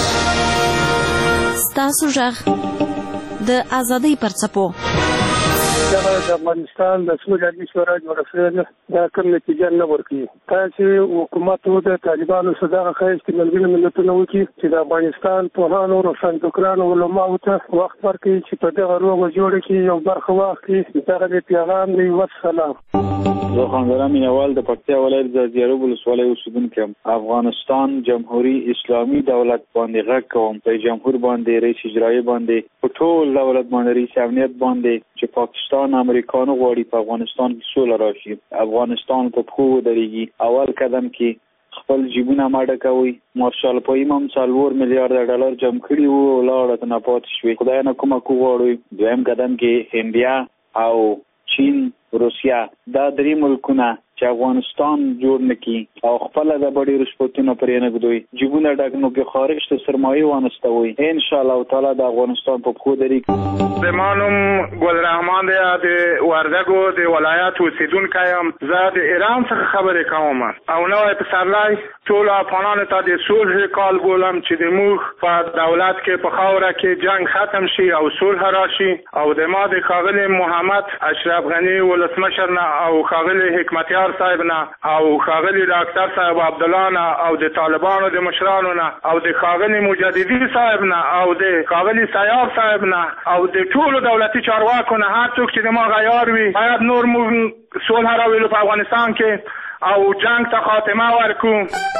ستاسو غږ د ازادۍ پر څپو دغه د افغانستان د سولې عالی شورا جوړه شوې ده دا کوم نتیجه نه ورکوي. تاسې حکومت و د طالبانو څخه دغه ښایست ملګري ملتونه وکړي چې د افغانستان پوهانو روښانفکرانو علماو ته وخت ورکړي چې په دغه روغه جوړه کې یو برخه واخلي. دغه د پیغام دی وسلام. زه خانګرام مینوال د پکتیا ولایت د زیارو ولسوالۍ اوسیدونکی یم. افغانستان جمهوریت اسلامي دولت باندې غږ کوم په جمهور باندې رئیس اجرایی باندې په ټول دولت باندې رئیس امنیت باندې چې پاکستان امریکانو غواړي په افغانستان کې سوله راشي، افغانستان په پښو ودرېږي. اول قدم کې خپل جیبونه ماډه کوي. مارشال پایم هم څلور میلیارډ ډالر جمع کړي وو او لاړه ته نه پاتې شوې. خدای نه کومه کو غواړو. دویم قدم کې انډیا او چین روسیا دا درې ملکونه چې افغانستان جوړ نکي او خپل د بډې رشوتونه پرې نه ګدوي جیبونه ډک نو کې خارج ته سرمایه وانستوي. ان شاء الله تعالی د افغانستان په خو دري د مانوم ګل رحمان دی د وردګو د ولایت اوسیدونکی یم. زه د ایران څخه خبرې کوم او نوې پسرلی ټول افغانانو ته د صلح کال ګولم چې د موږ په دولت کې په خاوره کې جنگ ختم شي او صلح راشي او د ما د ښاغلي محمد اشرف غني ولسمشر نه او ښاغلي حکمتیار صاحب نه او ښاغلي ډاکټر صاحب عبدالله نه او د طالبانو د مشرانو نه او د ښاغلي مجددي صاحب نه او د ښاغلي سیاف صاحب نه او د ټولو دولتي چارواکو نه هر څوک چې د ما غیار وي باید نور موږ صلح راولو په افغانستان کې او جنگ ته خاتمه ورکو.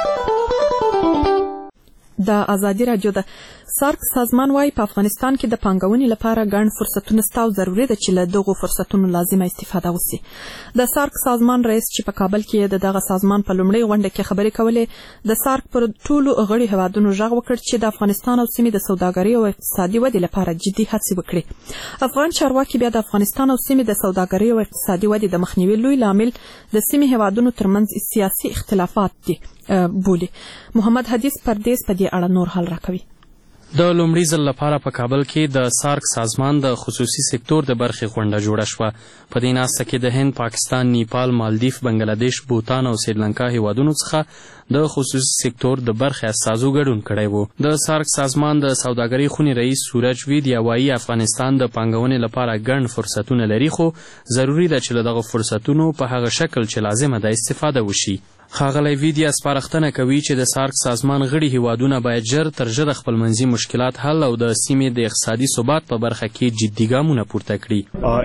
د ازادي راډیو د سارک سازمان وايي په افغانستان کې د پانګونې لپاره ګڼ فرصتونه شته او ضروري ده چې له دغو فرصتونو لازمه استفاده وشي. د سارک سازمان رئیس چې په کابل کې د دغه سازمان په لومړۍ غونډه کې خبرې کولې د سارک پر ټولو غړي هیوادونو غږ وکړ چې د افغانستان او سیمې د سوداګرۍ او اقتصادي ودې لپاره جدي هڅې وکړي. افغان چارواکي بیا د افغانستان او سیمې د سوداګرۍ او اقتصادي ودې د مخنیوي لوی لامل د سیمې هیوادونو ترمنځ سیاسي اختلافات دي بولي. محمد حدیث پردیس په دې اړه نور حل راکوي. د لومړي ځل لپاره په کابل کې د سارک سازمان د خصوصي سکتور د برخې غونډه جوړه شوه. په دې ناسته کې د هند، پاکستان، نیپال، مالدیف، بنګلادیش، بوتان او سریلانکا هیوادونو څخه د خصوصي سکتور د برخې استازو ګډون کړی و. د سارک سازمان د سوداګرۍ خونې رئیس سورج ویدیا وایي افغانستان د پانګونې لپاره ګڼ فرصتونه لري خو ضروري ده چې له دغه فرصتونو په هغه شکل چې لازمه ده استفاده وشي. ښاغلی ویدیا سپارښتنه کوي چې د سارک سازمان غړي هیوادونه باید ژر تر ژره خپلمنځي مشکلات حل او د سیمې د اقتصادي ثبات په برخه کې جدي ګامونه پورته کړي.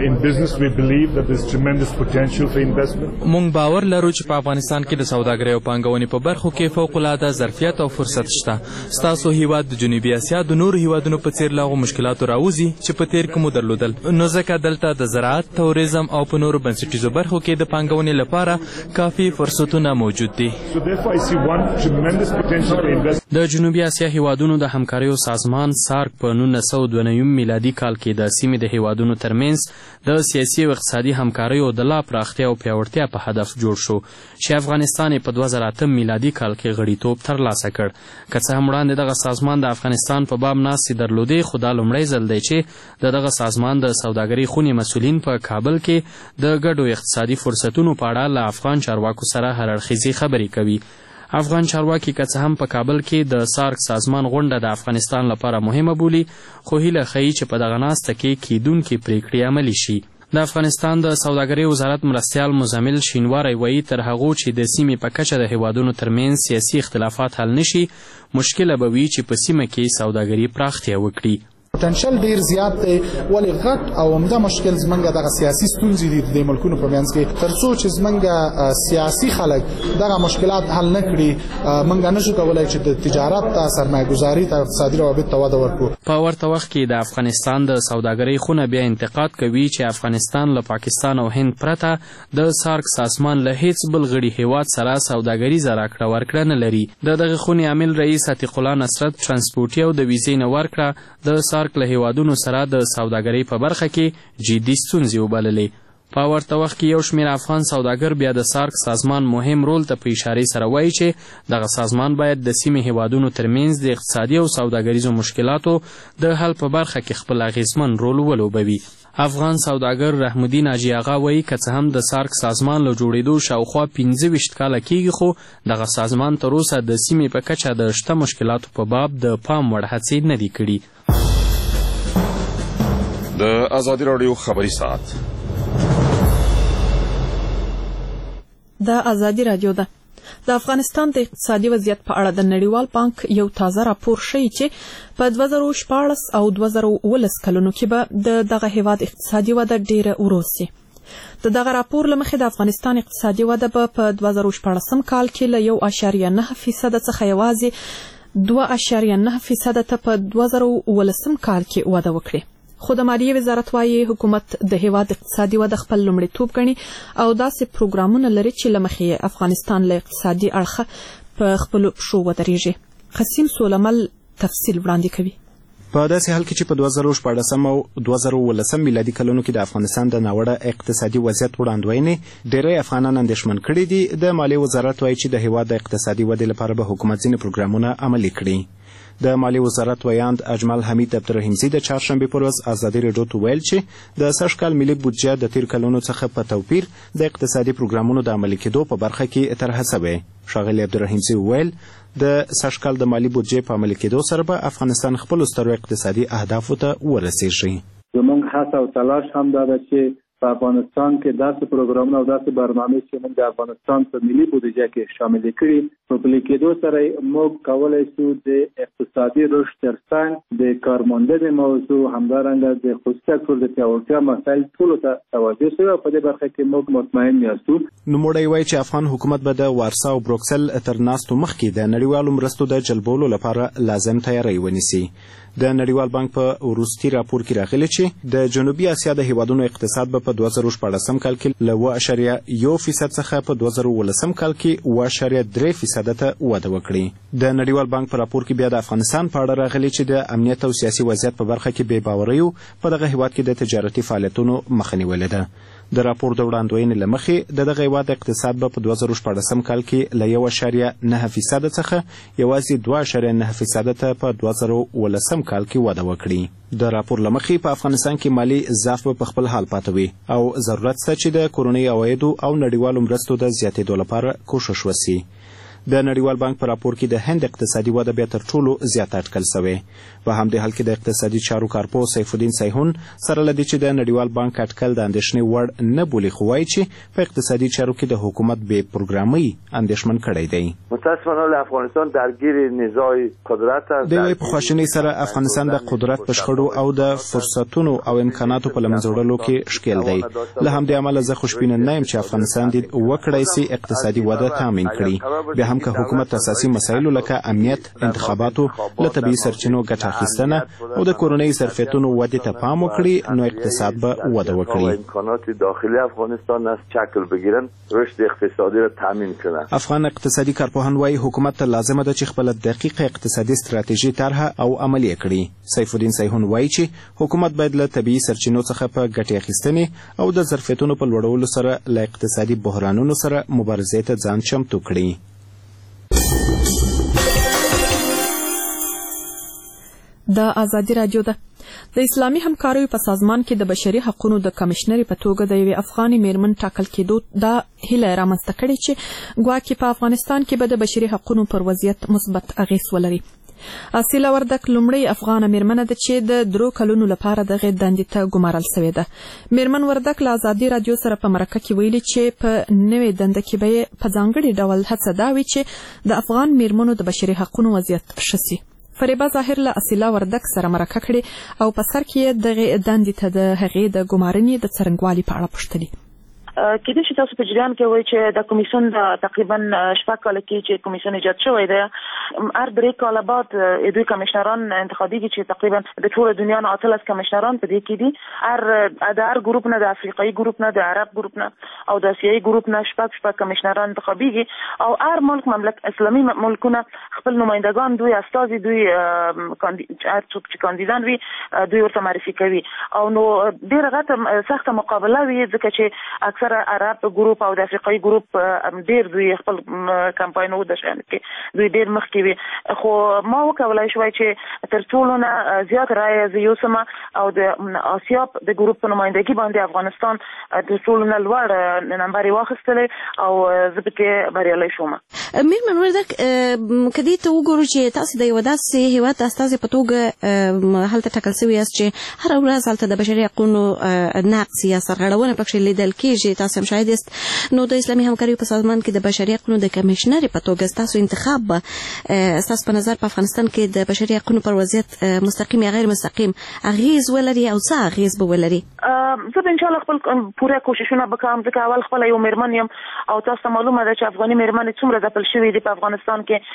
موږ باور لرو چې په افغانستان کې د سوداګرۍ او پانګونې په برخو کې فوق‌العاده ظرفیت او فرصت شته. ستاسو هیواد د جنوبي اسیا د نورو هیوادونو په څیر له هغو مشکلاتو راوځي چې په تیر کې مو درلودل، نو ځکه دلته د زراعت، توریزم او په نورو بنسټیزو برخو کې د پانګونې لپاره کافي فرصتونه موجود دي. د جنوبي اسیا هیوادونو د همکاریو سازمان سارک په نولس سوه دوه نوي میلادي کال کې د سیمې د هیوادونو ترمنځ د سیاسي او اقتصادي همکاریو د لا پراختیا او پیاوړتیا په هدف جوړ شو چې افغانستان په دوه زره اته میلادي کال کې غړیتوب ترلاسه کړ. که څه هم وړاندې دغه سازمان د افغانستان په باب ناستې درلودې خو دا لومړی ځل دی چې د دغه سازمان د سوداګرۍ خونې مسؤلین په کابل کې د ګډو اقتصادي فرصتونو په اړه له افغان چارواکو سره هر اړخیزې خبرې کوي. افغان چارواکي که څه هم په کابل کې د سارک سازمان غونډه د افغانستان لپاره مهمه بولي خو هیله ښیي چې په دغه ناسته کې کیدونکې پریکړې عملي شي. د افغانستان د سوداګرۍ وزارت مرستیال مزمل شینواری وایي تر هغو چې د سیمې په کچه د هیوادونو ترمنځ سیاسي اختلافات حل نشي مشکله به وي چې په سیمه کې سوداګري پراختیا وکړي. پټنشل ډیر زیات دی ولې غټ او عمده مشکل زمونږ دغه سیاسي ستونزې دي د ملکونو په منځ کې. تر څو چې زمونږ سیاسي خلک دغه مشکلات حل نه کړي موږ نشو کولی چې د تجارت ته، سرمایه‌ګذاري ته، اقتصادي روابط ته وده ورکړو. په ورته وخت کې د افغانستان د سوداګرۍ خونه بیا انتقاد کوي چې افغانستان له پاکستان او هند پرته د سارک سازمان له هیڅ بل غړي هیواد سره سوداګریزه راکړه ورکړه نه لري. د دغه خونې عامل رئیس عتیق الله نصرت ترانسپورټي او د ویزې نه ورکړه د سارک له هیوادونو سره د سوداګرۍ په برخه کې جدي ستونزې وبللې. په ورته وخت کې یو شمېر افغان سوداګر بیا د سارک سازمان مهم رول ته په اشارې سره وایي چې دغه سازمان باید د سیمې هیوادونو ترمنځ د اقتصادي او سوداګریزو مشکلاتو د حل په برخه کې خپل اغیزمن رول ولوبوي. افغان سوداګر رحمالدین حاجي آغا وایي که څه هم د سارک سازمان له جوړېدو شاوخوا پنځه ویشت کاله کېږي خو دغه سازمان تر اوسه د سیمې په کچه د شته مشکلاتو په باب د پام وړ هڅې نه دي کړي. د ازادي راډیو خبري ساعت د ازادي راډیو ده. د افغانستان د اقتصادي وضعیت په اړه د نړیوال بانک یو تازه راپور ښیي چې په دوه زره شپاړس او دوه زره اوولس کلونو کې به د دغه هیواد اقتصادي وده ډیره ورو سي. د دغه راپور له مخې د افغانستان اقتصادي وده به په دوه زره شپاړسم کال کې له یو اعشاریه نهه فیصده څخه یوازې دوه اعشاریه نهه فیصده ته په دوه زره اوولسم کال کې وده وکړي. خو د مالیې وزارت وايي حکومت د هیواد اقتصادي وده خپل لومړیتوب ګڼي او داسې پروګرامونه لري چې له مخې افغانستان له اقتصادي اړخه په خپل پښو ودرېږي. قسیم سولمل تفصیل وړاندې کوي. په داسې حال کې چې په دوه زره شپاړسم او دوه زره اوولسم میلادي کلونو کې د افغانستان د ناوړه اقتصادي وضعیت وړاندوینې ډېری افغانان اندېښمن کړي دي. د مالیې وزارت وایي چې د هېواد د اقتصادي ودې لپاره به حکومت ځینې پروګرامونه عملي کړي. د مالیې وزارت ویاند اجمل حمید عبدالرحیمزي د چهارشنبې پر ورځ ازادي راډیو ته ویل چې د سږ کال ملي بودجه د تیر کلونو څخه په توپیر د اقتصادي پروګرامونو د عملي کېدو په برخه کې طرحه شوې. ښاغلي عبدالرحیمزي وویل د سږ کال د مالي بودجې په عملي کېدو سره به افغانستان خپلو سترو اقتصادي اهدافو ته ورسیږي. زموږ هڅه او تلاش هم دا ده چې په افغانستان کې داسې پروګرامونه او داسې برنامې چې موږ د افغانستان په ملي بودجه کې شامل کړي په پلي کېدو سره موږ کولی شو د اقتصادي رشد ترڅنګ د کارموندنې موضوع همدارنګه د خصوصي سکتور د پیاوړتیا مسایل ټولو ته توجه شوې او په دې برخه کې موږ مطمئن یاستو. نوموړی وایي چې افغان حکومت به د وارسا او بروکسل تر ناستو مخکې د نړیوالو مرستو د جلبولو لپاره لازم تیاری ونیسي. د نړیوال بانک په وروستي راپور کې راغلي چې د جنوبي اسیا د هیوادونو اقتصاد به په دوه زره شپاړسم کال کې له اوه اعشاریه یو فیصد څخه په دوه زره اوولسم کال کې اوه اعشاریه درې فیصده ته وده وکړي. د نړیوال بانک په راپور کې بیا د افغانستان په اړه راغلي چې د امنیت او سیاسي وضعیت په برخه کې بې باوریو په دغه هیواد کې د تجارتي فعالیتونو مخه نیولې ده. د راپور د وړاندوینې له مخې د دغه هیواد اقتصاد به په دوه زره شپاړسم کال کې له یو اعشاریه نهه فیصده څخه یوازې دوه اعشاریه نهه فیصده ته په دوه زره اوولسم کال کې وده وکړي. د راپور له مخې په افغانستان کې مالي ضعف به په خپل حال پاتې وي او ضرورت شته چې د کورنۍ عوایدو او نړیوالو مرستو د زیاتېدو لپاره کوشش وشي. د نړیوال بانک په راپور کې د هند اقتصادي وده بیا تر ټولو زیاته اټکل شوې. په همدې حال کې د اقتصادي چارو کارپوه سیف الدین سیحون سره له دې چې د نړیوال بانک اټکل د اندېښنې وړ نه بولي خو وایي چې په اقتصادي چارو کې د حکومت بې پروګرامۍ اندېښمن کړی دی. متاسفانه له افغانستان درگیر نزاع قدرت است. د یوې پخواشنۍ سره افغانستان د قدرت په شخړو او د فرصتونو او امکاناتو په له منځه وړلو کې ښکېل دی. له همدې امله زه خوشبینه نه یم چې افغانستان دې وکړی سي اقتصادي وده تامین کړي. بیا هم که حکومت اساسي مسایلو لکه امنیت، انتخاباتو، له طبیعي سرچینو ګټه اخیستنه او د کورنۍ ظرفیتونو ودې ته پام وکړي نو اقتصاد به وده وکړي. امکانات داخلی افغانستان از شکل بگیرن رشد اقتصادی را تامین کنن. افغان اقتصادي کارپوهان وایي حکومت ته لازمه ده چې خپل دقیق اقتصادي ستراتیژي طرحه او عملي کړي. سیف الدین سیحون وایي چې حکومت باید له طبیعي سرچینو څخه په ګټې اخیستنې او د ظرفیتونو په لوړولو سره له اقتصادي بحرانونو سره مبارزې ته ځان چمتو کړي. د ازادي راډیو ده. د اسلامي همکاریو په سازمان کې د بشري حقوقو د کمشنري په توګه د یوې افغاني میرمن ټاکل کېدو دا هیله رامنځته کړې چې ګواکې په افغانستان کې به د بشري حقوقو پر وضعیت مثبت اغېز ولري. اصیله وردک لومړی افغانه میرمنه ده چې د درو کلونو لپاره دغه دندې ته ګمارل شوې ده. میرمن وردک له ازادي راډیو سره په مرکه کې ویلي چې په نوې دنده کې به په ځانګړي ډول هڅه دا وي چې د افغان میرمنو د بشري حقوقو وضعیت ښه شي. فریبا ظاهر له اصیله وردک سره مرکه کړې او په سر کې دغه دندې ته د هغې د ګمارنې د څرنګوالي په اړه پوښتلي. کېدای شي تاسو په جریان کې وایي چې د کمیسیون د تقریبا شپږ کاله کې چې کمیسیون ایجاد شوی دی هر درې کاله بعد دوی کمیشنران انتخابیږي چې تقریبا د ټول دنیا نه اتلس کمیشنران په دې کې دي. هر د هر ګروپ نه د افریقایي ګروپ نه د عرب ګروپ نه او د اسیایي ګروپ نه شپږ شپږ کمیشنران انتخابیږي او هر ملک مملک اسلامي ملکونه خپل نمائندگان دوی استازي دوی هر څوک چې کاندیدان وي دوی ورته معرفي کوي او نو ډېره غټه سخته مقابله وي ځکه چې اکثر عرب ګروپ او د افریقایي ګروپ ډېر دوی خپل کمپاینونه د شان کې دوی ډېر مخکې وي. خو ما وکولای شوای چې تر ټولو نه زیات رایه زه یوسم او د آسیا د ګروپ په نمایندګي باندې افغانستان تر ټولو نه لوړ نمبر یې واخیستلی او زه پکې بریالی شوم. میرمن وردک که دې ته وګورو چې تاسو د یو داسې هېواد استازي په توګه هلته ټاکل شوي یاست چې هره ورځ هلته د بشري حقوقو نقض یا سرغړونه پکښې لیدل کېږي، تاسو هم شاهد یاست. نو د اسلامي همکاریو په سازمان کې د بشري حقوقو د کمیشنري په توګه ستاسو انتخاب به ستاسو په نظر په افغانستان کې د بشري حقوقو پر وضعیت مستقیم یا غیر مستقیم اغیز ولري او څه اغیز به ولري؟ زه به انشاءالله خپل پوره کوششونه وکړم ځکه اول خپله یو میرمن یم او تاسو ته معلومه ده چې افغاني میرمنې څومره ځپل شوي دي په افغانستان کې. دوهم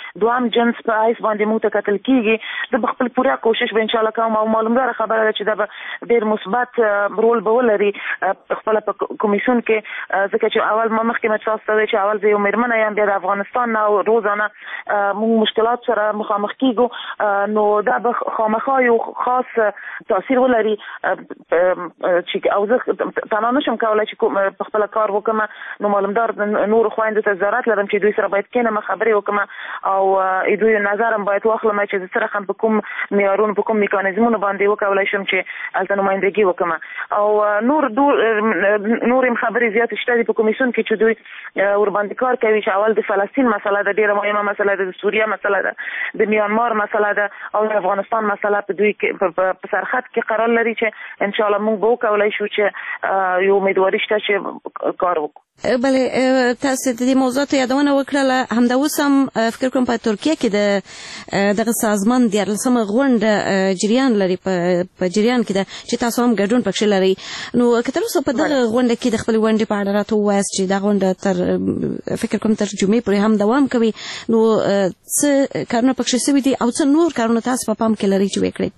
دویم جنس په حیث باندې موږ ته کتل کیږي د خپل پوره کوشش به ان شاء الله کوم او معلومدار خبره ده چې دا به ډیر مثبت رول به ولري خپل په کمیسیون کې ځکه چې اول ما مخکې مې تاسو ته چې اول زه یو مېرمنه یم بیا د افغانستان او روزانه موږ مشکلات سره مخامخ کیږو نو دا به خامخا یو خاص تاثیر ولري چې او زه تنها نشم کولی چې په خپل کار وکړم نو معلومدار نور خویندو ته ضرورت لرم چې دوی سره باید کینم خبرې وکړم او دوی نظر هم باید واخلم چې زه سره هم په کوم معیارونو په کوم میکانیزمونو باندې وکولی شم چې هلته نمایندګي وکړم او نور نور هم خبرې زیاتې شته دي په کمیسیون کې چې دوی ورباندې کار کوي چې اول د فلسطین مسله ده ډېره مهمه مسله ده د سوریه مسله ده د میانمار مسله ده او د افغانستان مسله په دوی په سرخط کې قرار لري چې ان شاء الله موږ به وکولی شو چې یو امیدواري شته چې کار وکړو. بله تاسو د دې موضوعاتو یادونه وکړله همدا اوس هم فکر کوم په ترکیه کې د دغه سازمان دیارلسمه غونډه جریان لري په جریان کې ده چې تاسو هم ګډون پکښې لرئ نو که تر اوسه په دغه غونډه کې د خپلې ونډې په اړه راته ووایاست چې دا غونډه تر فکر کوم تر جمعې پورې هم دوام کوي نو څه کارونه پکښې سوي دي او څه نور کارونه تاسو په پام کې لرئ چې وکړئ؟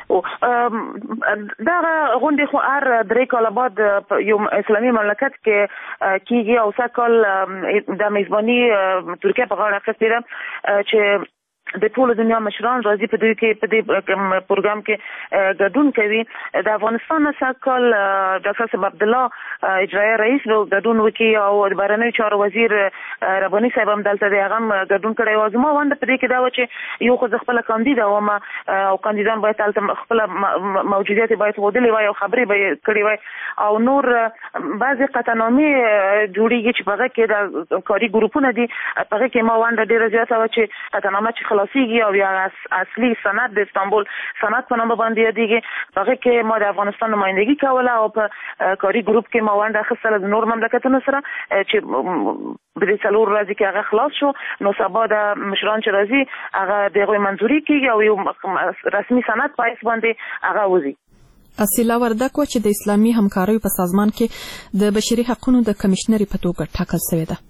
دغه غونډې خو هر درې کاله بعد یو اسلامي مملکت کې کیږي او سږ کال د میزباني ترکیه په غاړه اخیستې ده چې د ټولو دنیا مشران راځي په دوی کې په دې پروګرام کې ګډون کوي. د افغانستان سږ کال ډاکټر صاحب عبدالله اجرایي رئیس به ګډون وکړي او د بهرنیو چارو وزیر رباني صاحب هم دلته دی هغه هم ګډون کړی و. زما ونډه په دې کې دا وه چې یو خو زه خپله کاندیده وم او کاندیدان باید هلته خپله موجودیت یې باید ښودلی وای او خبرې به یې کړې وای او نور بعضې قطعنامې جوړېږي چې په هغه کې د کاري ګروپونه دي په هغه کې ما ونډه ډېره زیاته وه چې قطعنامه چې خلاصیږي او یا اصلي سند د استانبول سند په نامه باندې یادېږي په هغه کې ما د افغانستان نمایندګي کوله او په کاري ګروپ کې ما ونډه اخیستله د نور مملکتونو سره چې په دې څلور ورځې کې هغه خلاص شو نو سبا د مشران چې راځي هغه د هغوی منظوري کېږي او یو رسمي سند په حیث باندې هغه وځي. اصیله وردک وه چې د اسلامي همکاریو په سازمان کې د بشري حقونو د کمیشنرې په توګه ټاکل شوې ده.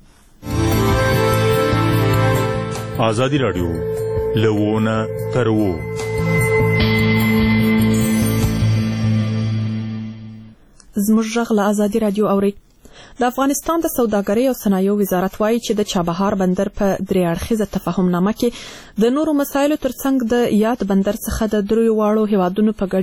ازادي راډیو لوونه ترو زموږ غږ له ازادي راډیو اورئ. د افغانستان د سوداګرۍ او صنایعو وزارت وایي چې د چابهار بندر په درې اړخیزه تفاهمنامه کې د نورو مسایلو ترڅنګ د یاد بندر څخه د دریو واړو هیوادونو په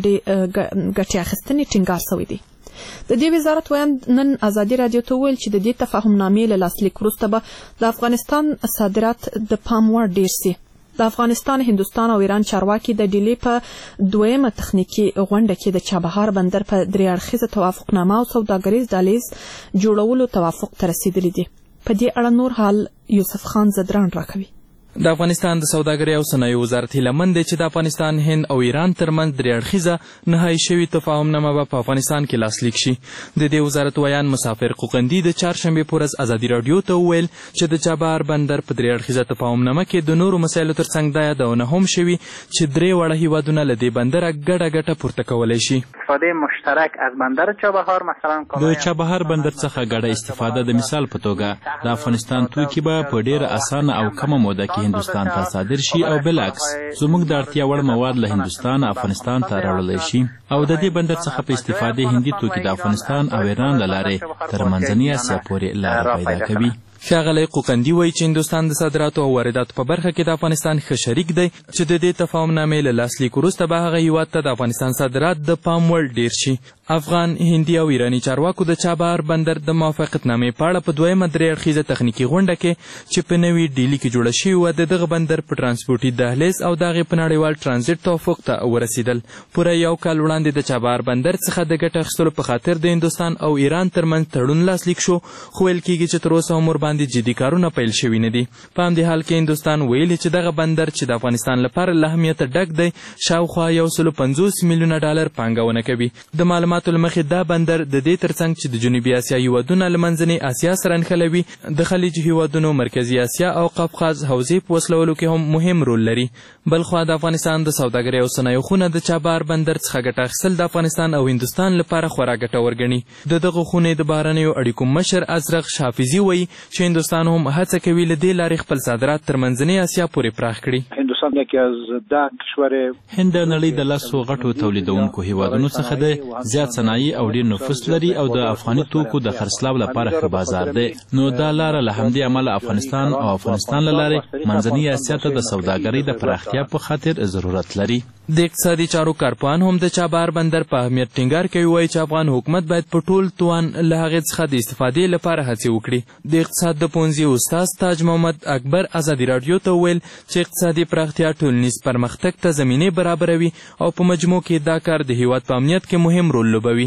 ګټې اخیستنې ټینګار شوی دی. د دې وزارت ویاند نن ازادي راډیو ته وویل چې د دې تفاهمنامې له لاسلیک وروسته به د افغانستان صادرات د پام وړ ډېر سي. د افغانستان، هندوستان او ایران چارواکي د ډیلي په دویمه تخنیکي غونډه کې د چابهار بندر په درې اړخیزه توافقنامه او سوداګریز دهلیز جوړولو توافق ته رسیدلی دي. په دې اړه نور حال یوسف خان زدران راکوي. د افغانستان د سوداګرۍ او صنایعو وزارت هیله مند دی چې د افغانستان، هند او ایران ترمنځ درې اړخیزه نهایي شوې تفاهمنامه به په افغانستان کې لاسلیک شي. د دې وزارت ویان مسافر قوقندي د چهارشنبې په ورځ ازادي راډیو ته وویل چې د چابهار بندر په درې اړخیزه تفاهمنامه کې د نورو مسایلو ترڅنګ دا یادونه هم شوي چې درې واړه هیوادونه له دې بندره ګډه ګټه پورته کولی شي. استفاده مشترک از بندر چابهار مثلا د چابهار بندر څخه ګډه استفاده د مثال په توګه د افغانستان توکي به په ډېره اسانه او کمه موده کې هندوستان ته صادر شي او بالعکس زموږ د اړتیا وړ مواد له هندوستان افغانستان ته راوړلی شي او د دې بندر څخه په استفادې هندي توکي د افغانستان او ایران له لارې تر منځنۍ اسیا پورې لاره پیدا کوي. ښاغلی قوقندي وایي چې هندوستان د صادراتو او وارداتو په برخه کې د افغانستان ښه شریک دی چې د دې تفاهمنامې له لاسلیک وروسته به هغه هیواد ته د افغانستان صادرات د پام وړ ډېر شي. افغان، هندي او ایراني چارواکو د چابهار بندر د موافقتنامې په اړه په دویمه درې اړخیزه تخنیکي غونډه کې چې په نوي ډیلي کې جوړه شوې وه د دغه بندر په ټرانسپورټي دهلیز او د هغې په نړیوال ټرانزیټ توافق ته ورسېدل. پوره یو کال وړاندې د چابهار بندر څخه د ګټه اخیستلو په خاطر د هندوستان او ایران ترمنځ تړون لاسلیک شو خو ویل کېږي چې تر اوسه هم ورباندې جدي کارونه پیل شوي نه دي. په همدې حال کې هندوستان ویلي چې دغه بندر چې د افغانستان لپاره له اهمیته ډک دی شاوخوا یو سلو پنځوس میلیونه ډالر پانګونه کوي. د معلوماتو له مخې دا بندر د دې ترڅنګ چې د جنوبي اسیا هیوادونه له منځنۍ اسیا سره نښلوي د خلیج هیوادونو مرکزي اسیا او قفقاز حوزې په وصلولو کې هم مهم رول لري. بلخوا د افغانستان د سوداګرۍ او صنایعو خونه د چابهار بندر څخه ګټه اخیستل د افغانستان او هندوستان لپاره خورا ګټور ګڼي. د دغو خونې د بهرنیو اړیکو مشر ازرق حافظي وایي چې چې هندوستان هم هڅه کوي له دې لارې خپل صادرات تر منځنۍ اسیا پورې پراخ کړي. هندوستان یکی از ده کشور هند د نړۍ د لسو غټو تولیدونکو هیوادونو څخه دی، زیات صنایع او ډیر نفوس لري او د افغاني توکو د خرڅلاو لپاره ښه بازار دی. نو دا لاره له همدې امله افغانستان او افغانستان له لارې منځنۍ اسیا ته د سوداګرۍ د پراختیا په خاطر ضرورت لري. د اقتصادي چارو کارپوهان هم د چابهار بندر په اهمیت ټینګار کوي، وایي چې افغان حکومت باید په ټول توان له هغې څخه د استفادې لپاره هڅې وکړي. د اقتصاد د پوهنځي استاد تاج محمد اکبر ازادي راډیو ته وویل چې اقتصادي پراختیا ټولنیز پرمختګ ته زمینې برابروي او په مجموع کې دا کار د هیواد په امنیت کې مهم رول لوبوي.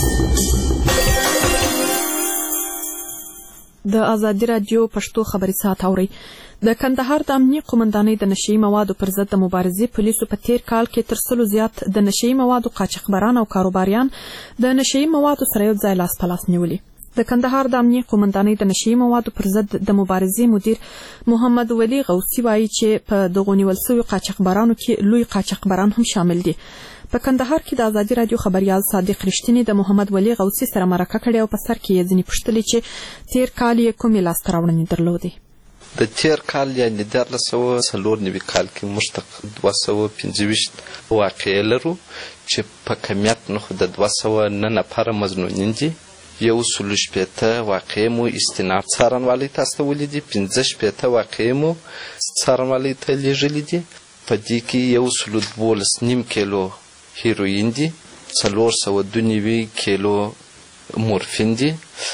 د ازادي راډیو پښتو خبري ساعت اورئ. د کندهار د امنیه قومندانۍ د نشهیي موادو پر ضد د مبارزې پولیسو په تیر کال کې تر سلو زیات د نشهیي موادو قاچاقبران او کاروباریان د نشهیي موادو سره یو ځای لاس په لاس نیولي. د کندهار د امنیه قومندانۍ د نشهیي موادو پر ضد د مبارزې مدیر محمد ولی غوثي وایي چې په دغو نیول سویو قاچاقبرانو کې لوی قاچاقبران هم شامل دي. په کندهار کې د ازادي راډیو خبریال صادق رښتینی د محمد ولی غوثي سره مرکه کړې او په سر کې یې ځینې پوښتلې چې تیر کال یې کومې لاسته راوړنې درلودې. د تیر کال یعنې دیارلس سوه څلور نوي کال کې موږ ته دوه سوه پنځه ویشت واقعې لرو چې په کمیت نه خو د دوه سوه نه نفره مظنونین دي. یو سلو شپېته واقعې مو استناد څارنوالۍ ته استولي دي، پنځه شپېته واقعې مو څارنوالۍ ته لیږلي دي. په دې کې یو سلو دولس نیم کیلو هیروین دي، څلور سوه دوه نوي کیلو مورفین دي،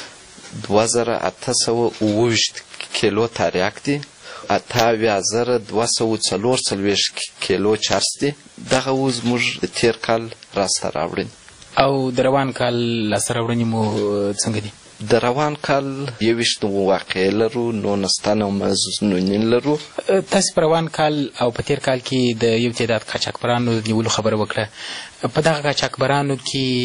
دوه زره اته سوه اوه ویشت کیلو تریاک دي، اته اویا زره دوه سوه څلور څلوېښت کیلو چرس دي. دغه و زموږ د تیر کال راسته راوړنې. او د روان کال لاسته راوړنې مو څنګه دي؟ د روان کال یوویشت واقعې لرو، نولس تنه مظنونین لرو. تاسې په روان کال او په تیر کال کې د یو تعداد قاچاقبرانو نیولو خبره وکړه. په دغه قاچاقبرانو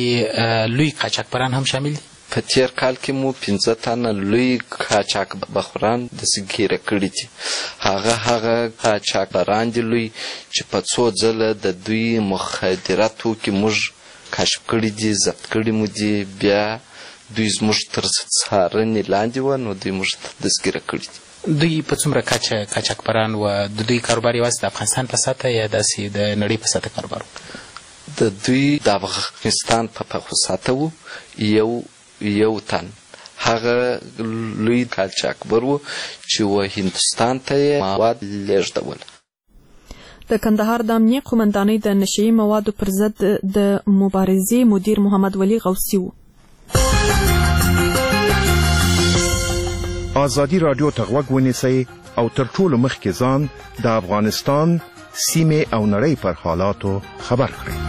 کې لوی قاچاقبران هم شامل دي؟ په تیر کال کې مو پنځه تنه لوی قاچاق بخوران داسې ګیره کړي دي. هغه هغه قاچاقبران دي لوی چې په څو ځله د دوی مخدره توکي موږ کشف کړي دي، ضبط کړي مو دي. بیا دوی زموږ تر څارنې لاندې وه، نو دوی موږ ته دستګیره کړي دي. دوی په څومره کچه قاچاقبران و؟ د دوی کاروبار یوازې د افغانستان په سطحه یا داسې د نړۍ په سطحه کاروبار و؟ د دوی د افغانستان په پخو سطحه و. یو یو تن هغه لوی قاچاقبر و چې و هندوستان ته یې مواد لیږدول. د کندهار د امنیه قومندانۍ د نشهیي موادو پر ضد د مبارزې مدیر محمد ولی غوثي و. ازادي راډیو ته غوږ ونیسئ او تر ټولو مخکې ځان د افغانستان سیمې او نړۍ پر حالاتو خبر کړئ.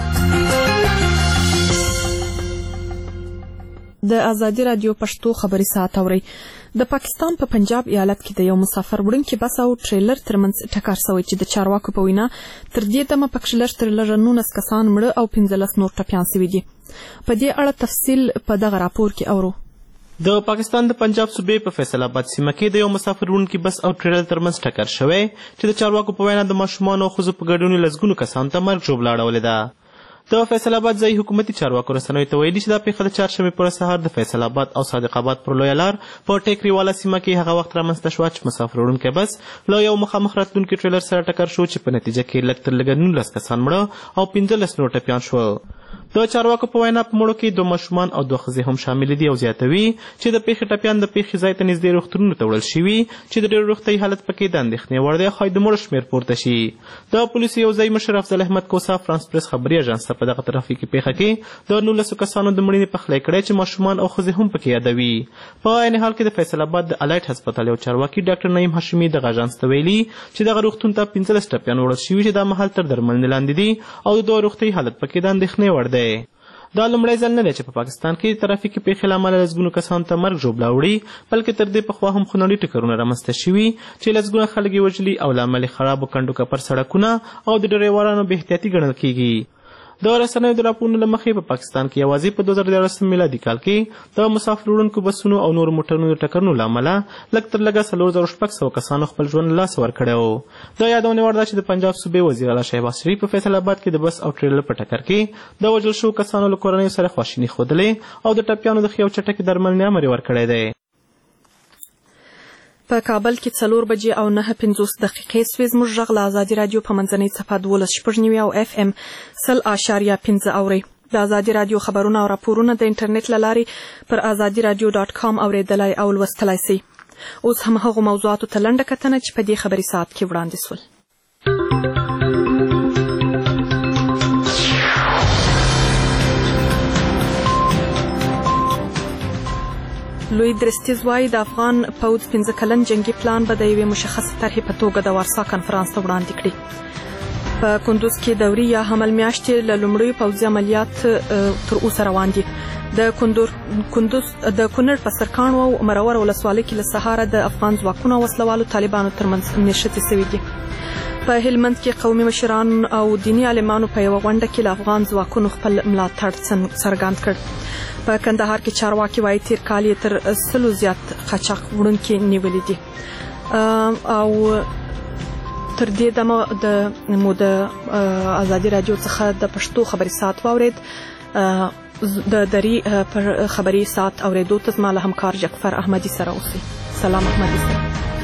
د ازادي راډیو پښتو خبري ساعت اورئ. د پاکستان په پنجاب ایالت کې د یو مسافر وړونکي بس او ټریلر ترمنځ ټکر شوی چې د چارواکو په وینا تر دې دمه پکې لږ تر لږه نولس کسان مړه او پنځلس نور ټپیان سوي دي. په دې اړه تفصیل په دغه راپور کې اورو. د پاکستان د پنجاب صوبې په فیصل آباد سیمه کې د یو مسافر وړونکي بس او ټریلر ترمنځ ټکر شوی چې د چارواکو په وینا د ماشومانو او ښځو په ګډون لسګونو کسانو ته مرګ ژوبله اړولې ده. د فیصل آباد ځایي حکومتي چارواکو رسنیو ته ویلي چې دا پیښه د چهارشنبې پر سهار د فیصل آباد او صادق آباد پر لویه لار په ټیکریواله سیمه کې هغه وخت رامنځته شوه چې مسافر وړونکی بس له یو مخامخ راتلونکي ټریلر سره ټکر شو چې په نتیجه کې لږ تر لږه نولس کسان مړه او پنځلس نور ټپیان شول. د چارواکو په وینا په مړو کې دوه ماشومان او دوه ښځې هم شامل دي او زیاتوي چې د پیښې ټپیان د پیښې ځای ته نږدې روغتونونو ته وړل شوي چې د ډېر روغتیايي حالت پکې د اندېښنې وړ دی، ښایي د مړو شمېر پورته شي. د پولیسو یو ځایي مشر افضل احمد کوسا فرانس پریس خبري اژانس ته په دغه ترافیکي پیښه کې د نولسو کسانو د مړینې پخلی کړی چې ماشومان او ښځې هم پکې یادوي. په عین حال کې د فیصل آباد د الایټ هسپتال یو چارواکي ډاکټر نعیم هاشمي دغه اژانس ته ویلي چې دغه روغتون ته پنځلس ټپیان وړل شوي چې دا مهال تر درملنې لاندې دي او د دوه روغتیايي حالت پکې د اندېښنې وړ دی. دا لومړی ځل نه دی چې په پاکستان کې د ترافیکي پیښې له امله لسګونو کسانو ته مرګ ژوبله اوړي، بلکې تر دې پخوا هم خونړي ټکرونه رامنځته شوي چې لسګونه خلک یې وژلي او له امله خرابو کنډو کپر سړکونه او د ډریورانو بې احتیاطي ګڼل کیږي. د رسنیو د راپورونو له مخې په پاکستان کې یوازې په دوه زره دیارلسم میلادي کال کې د مسافر وړونکو بسونو او نورو موټرونو د ټکرونو له امله لږ تر لږه څلور زره شپږ سوه کسانو خپل ژوند له لاسه ورکړی و. د یادونې وړ ده چې د پنجاب صوبې وزیر اعلی شهباز شریف په فیصل آباد کې د بس او ټریلر په ټکر کې د وژل شوو کسانو له کورنیو سره خواشیني ښودلې او د ټپیانو د ښې او چټکې درملنې امر یې ورکړی دی. په کابل کې څلور بجې او نهه پنځوس دقیقې سوي زموږ غږ له ازادي راډیو په منځنۍ څپه دولس شپږ نوي او اف ام سل اشاریه پنځه اورئ. د ازادي راډیو خبرونه او راپورونه د انټرنیټ له لارې پر ازادي راډیو ډاټ کام اورېدلای او لوستلای سئ. اوس هم هغو موضوعاتو ته لنډه کتنه چې په دې خبري ساعت کې وړاندې سول. لوی درستیز وایي د افغان پوځ پنځه کلن جنگي پلان به د یوې مشخصې طرحې په توګه د وارسا کنفرانس ته وړاندې کړي. په کندوز کې دوري یا حمل میاشتې له لومړیو پوځي عملیات تر اوسه روان دي. د کندوز د کونړ په سرکاڼو او مرور ولسوالۍ کې له سهاره د افغان ځواکونو او وسلوالو طالبانو ترمنځ نښتې سوي دي. په هلمند کې قومي مشران او دیني عالمانو په یوه غونډه کې له افغان ځواکونو خپل ملاتړ څرګند کړ. په کندهار کې چارواکي وایي تیر کال یې تر سلو زیات قاچاق وړونکي نیولي دي. او تر دې دمه د مو د ازادي راډیو څخه د پښتو خبري ساعت واورید. د دري پر خبري ساعت اوریدو ته زما له همکار جعفر احمدي سره اوسئ. سلام احمدي سره.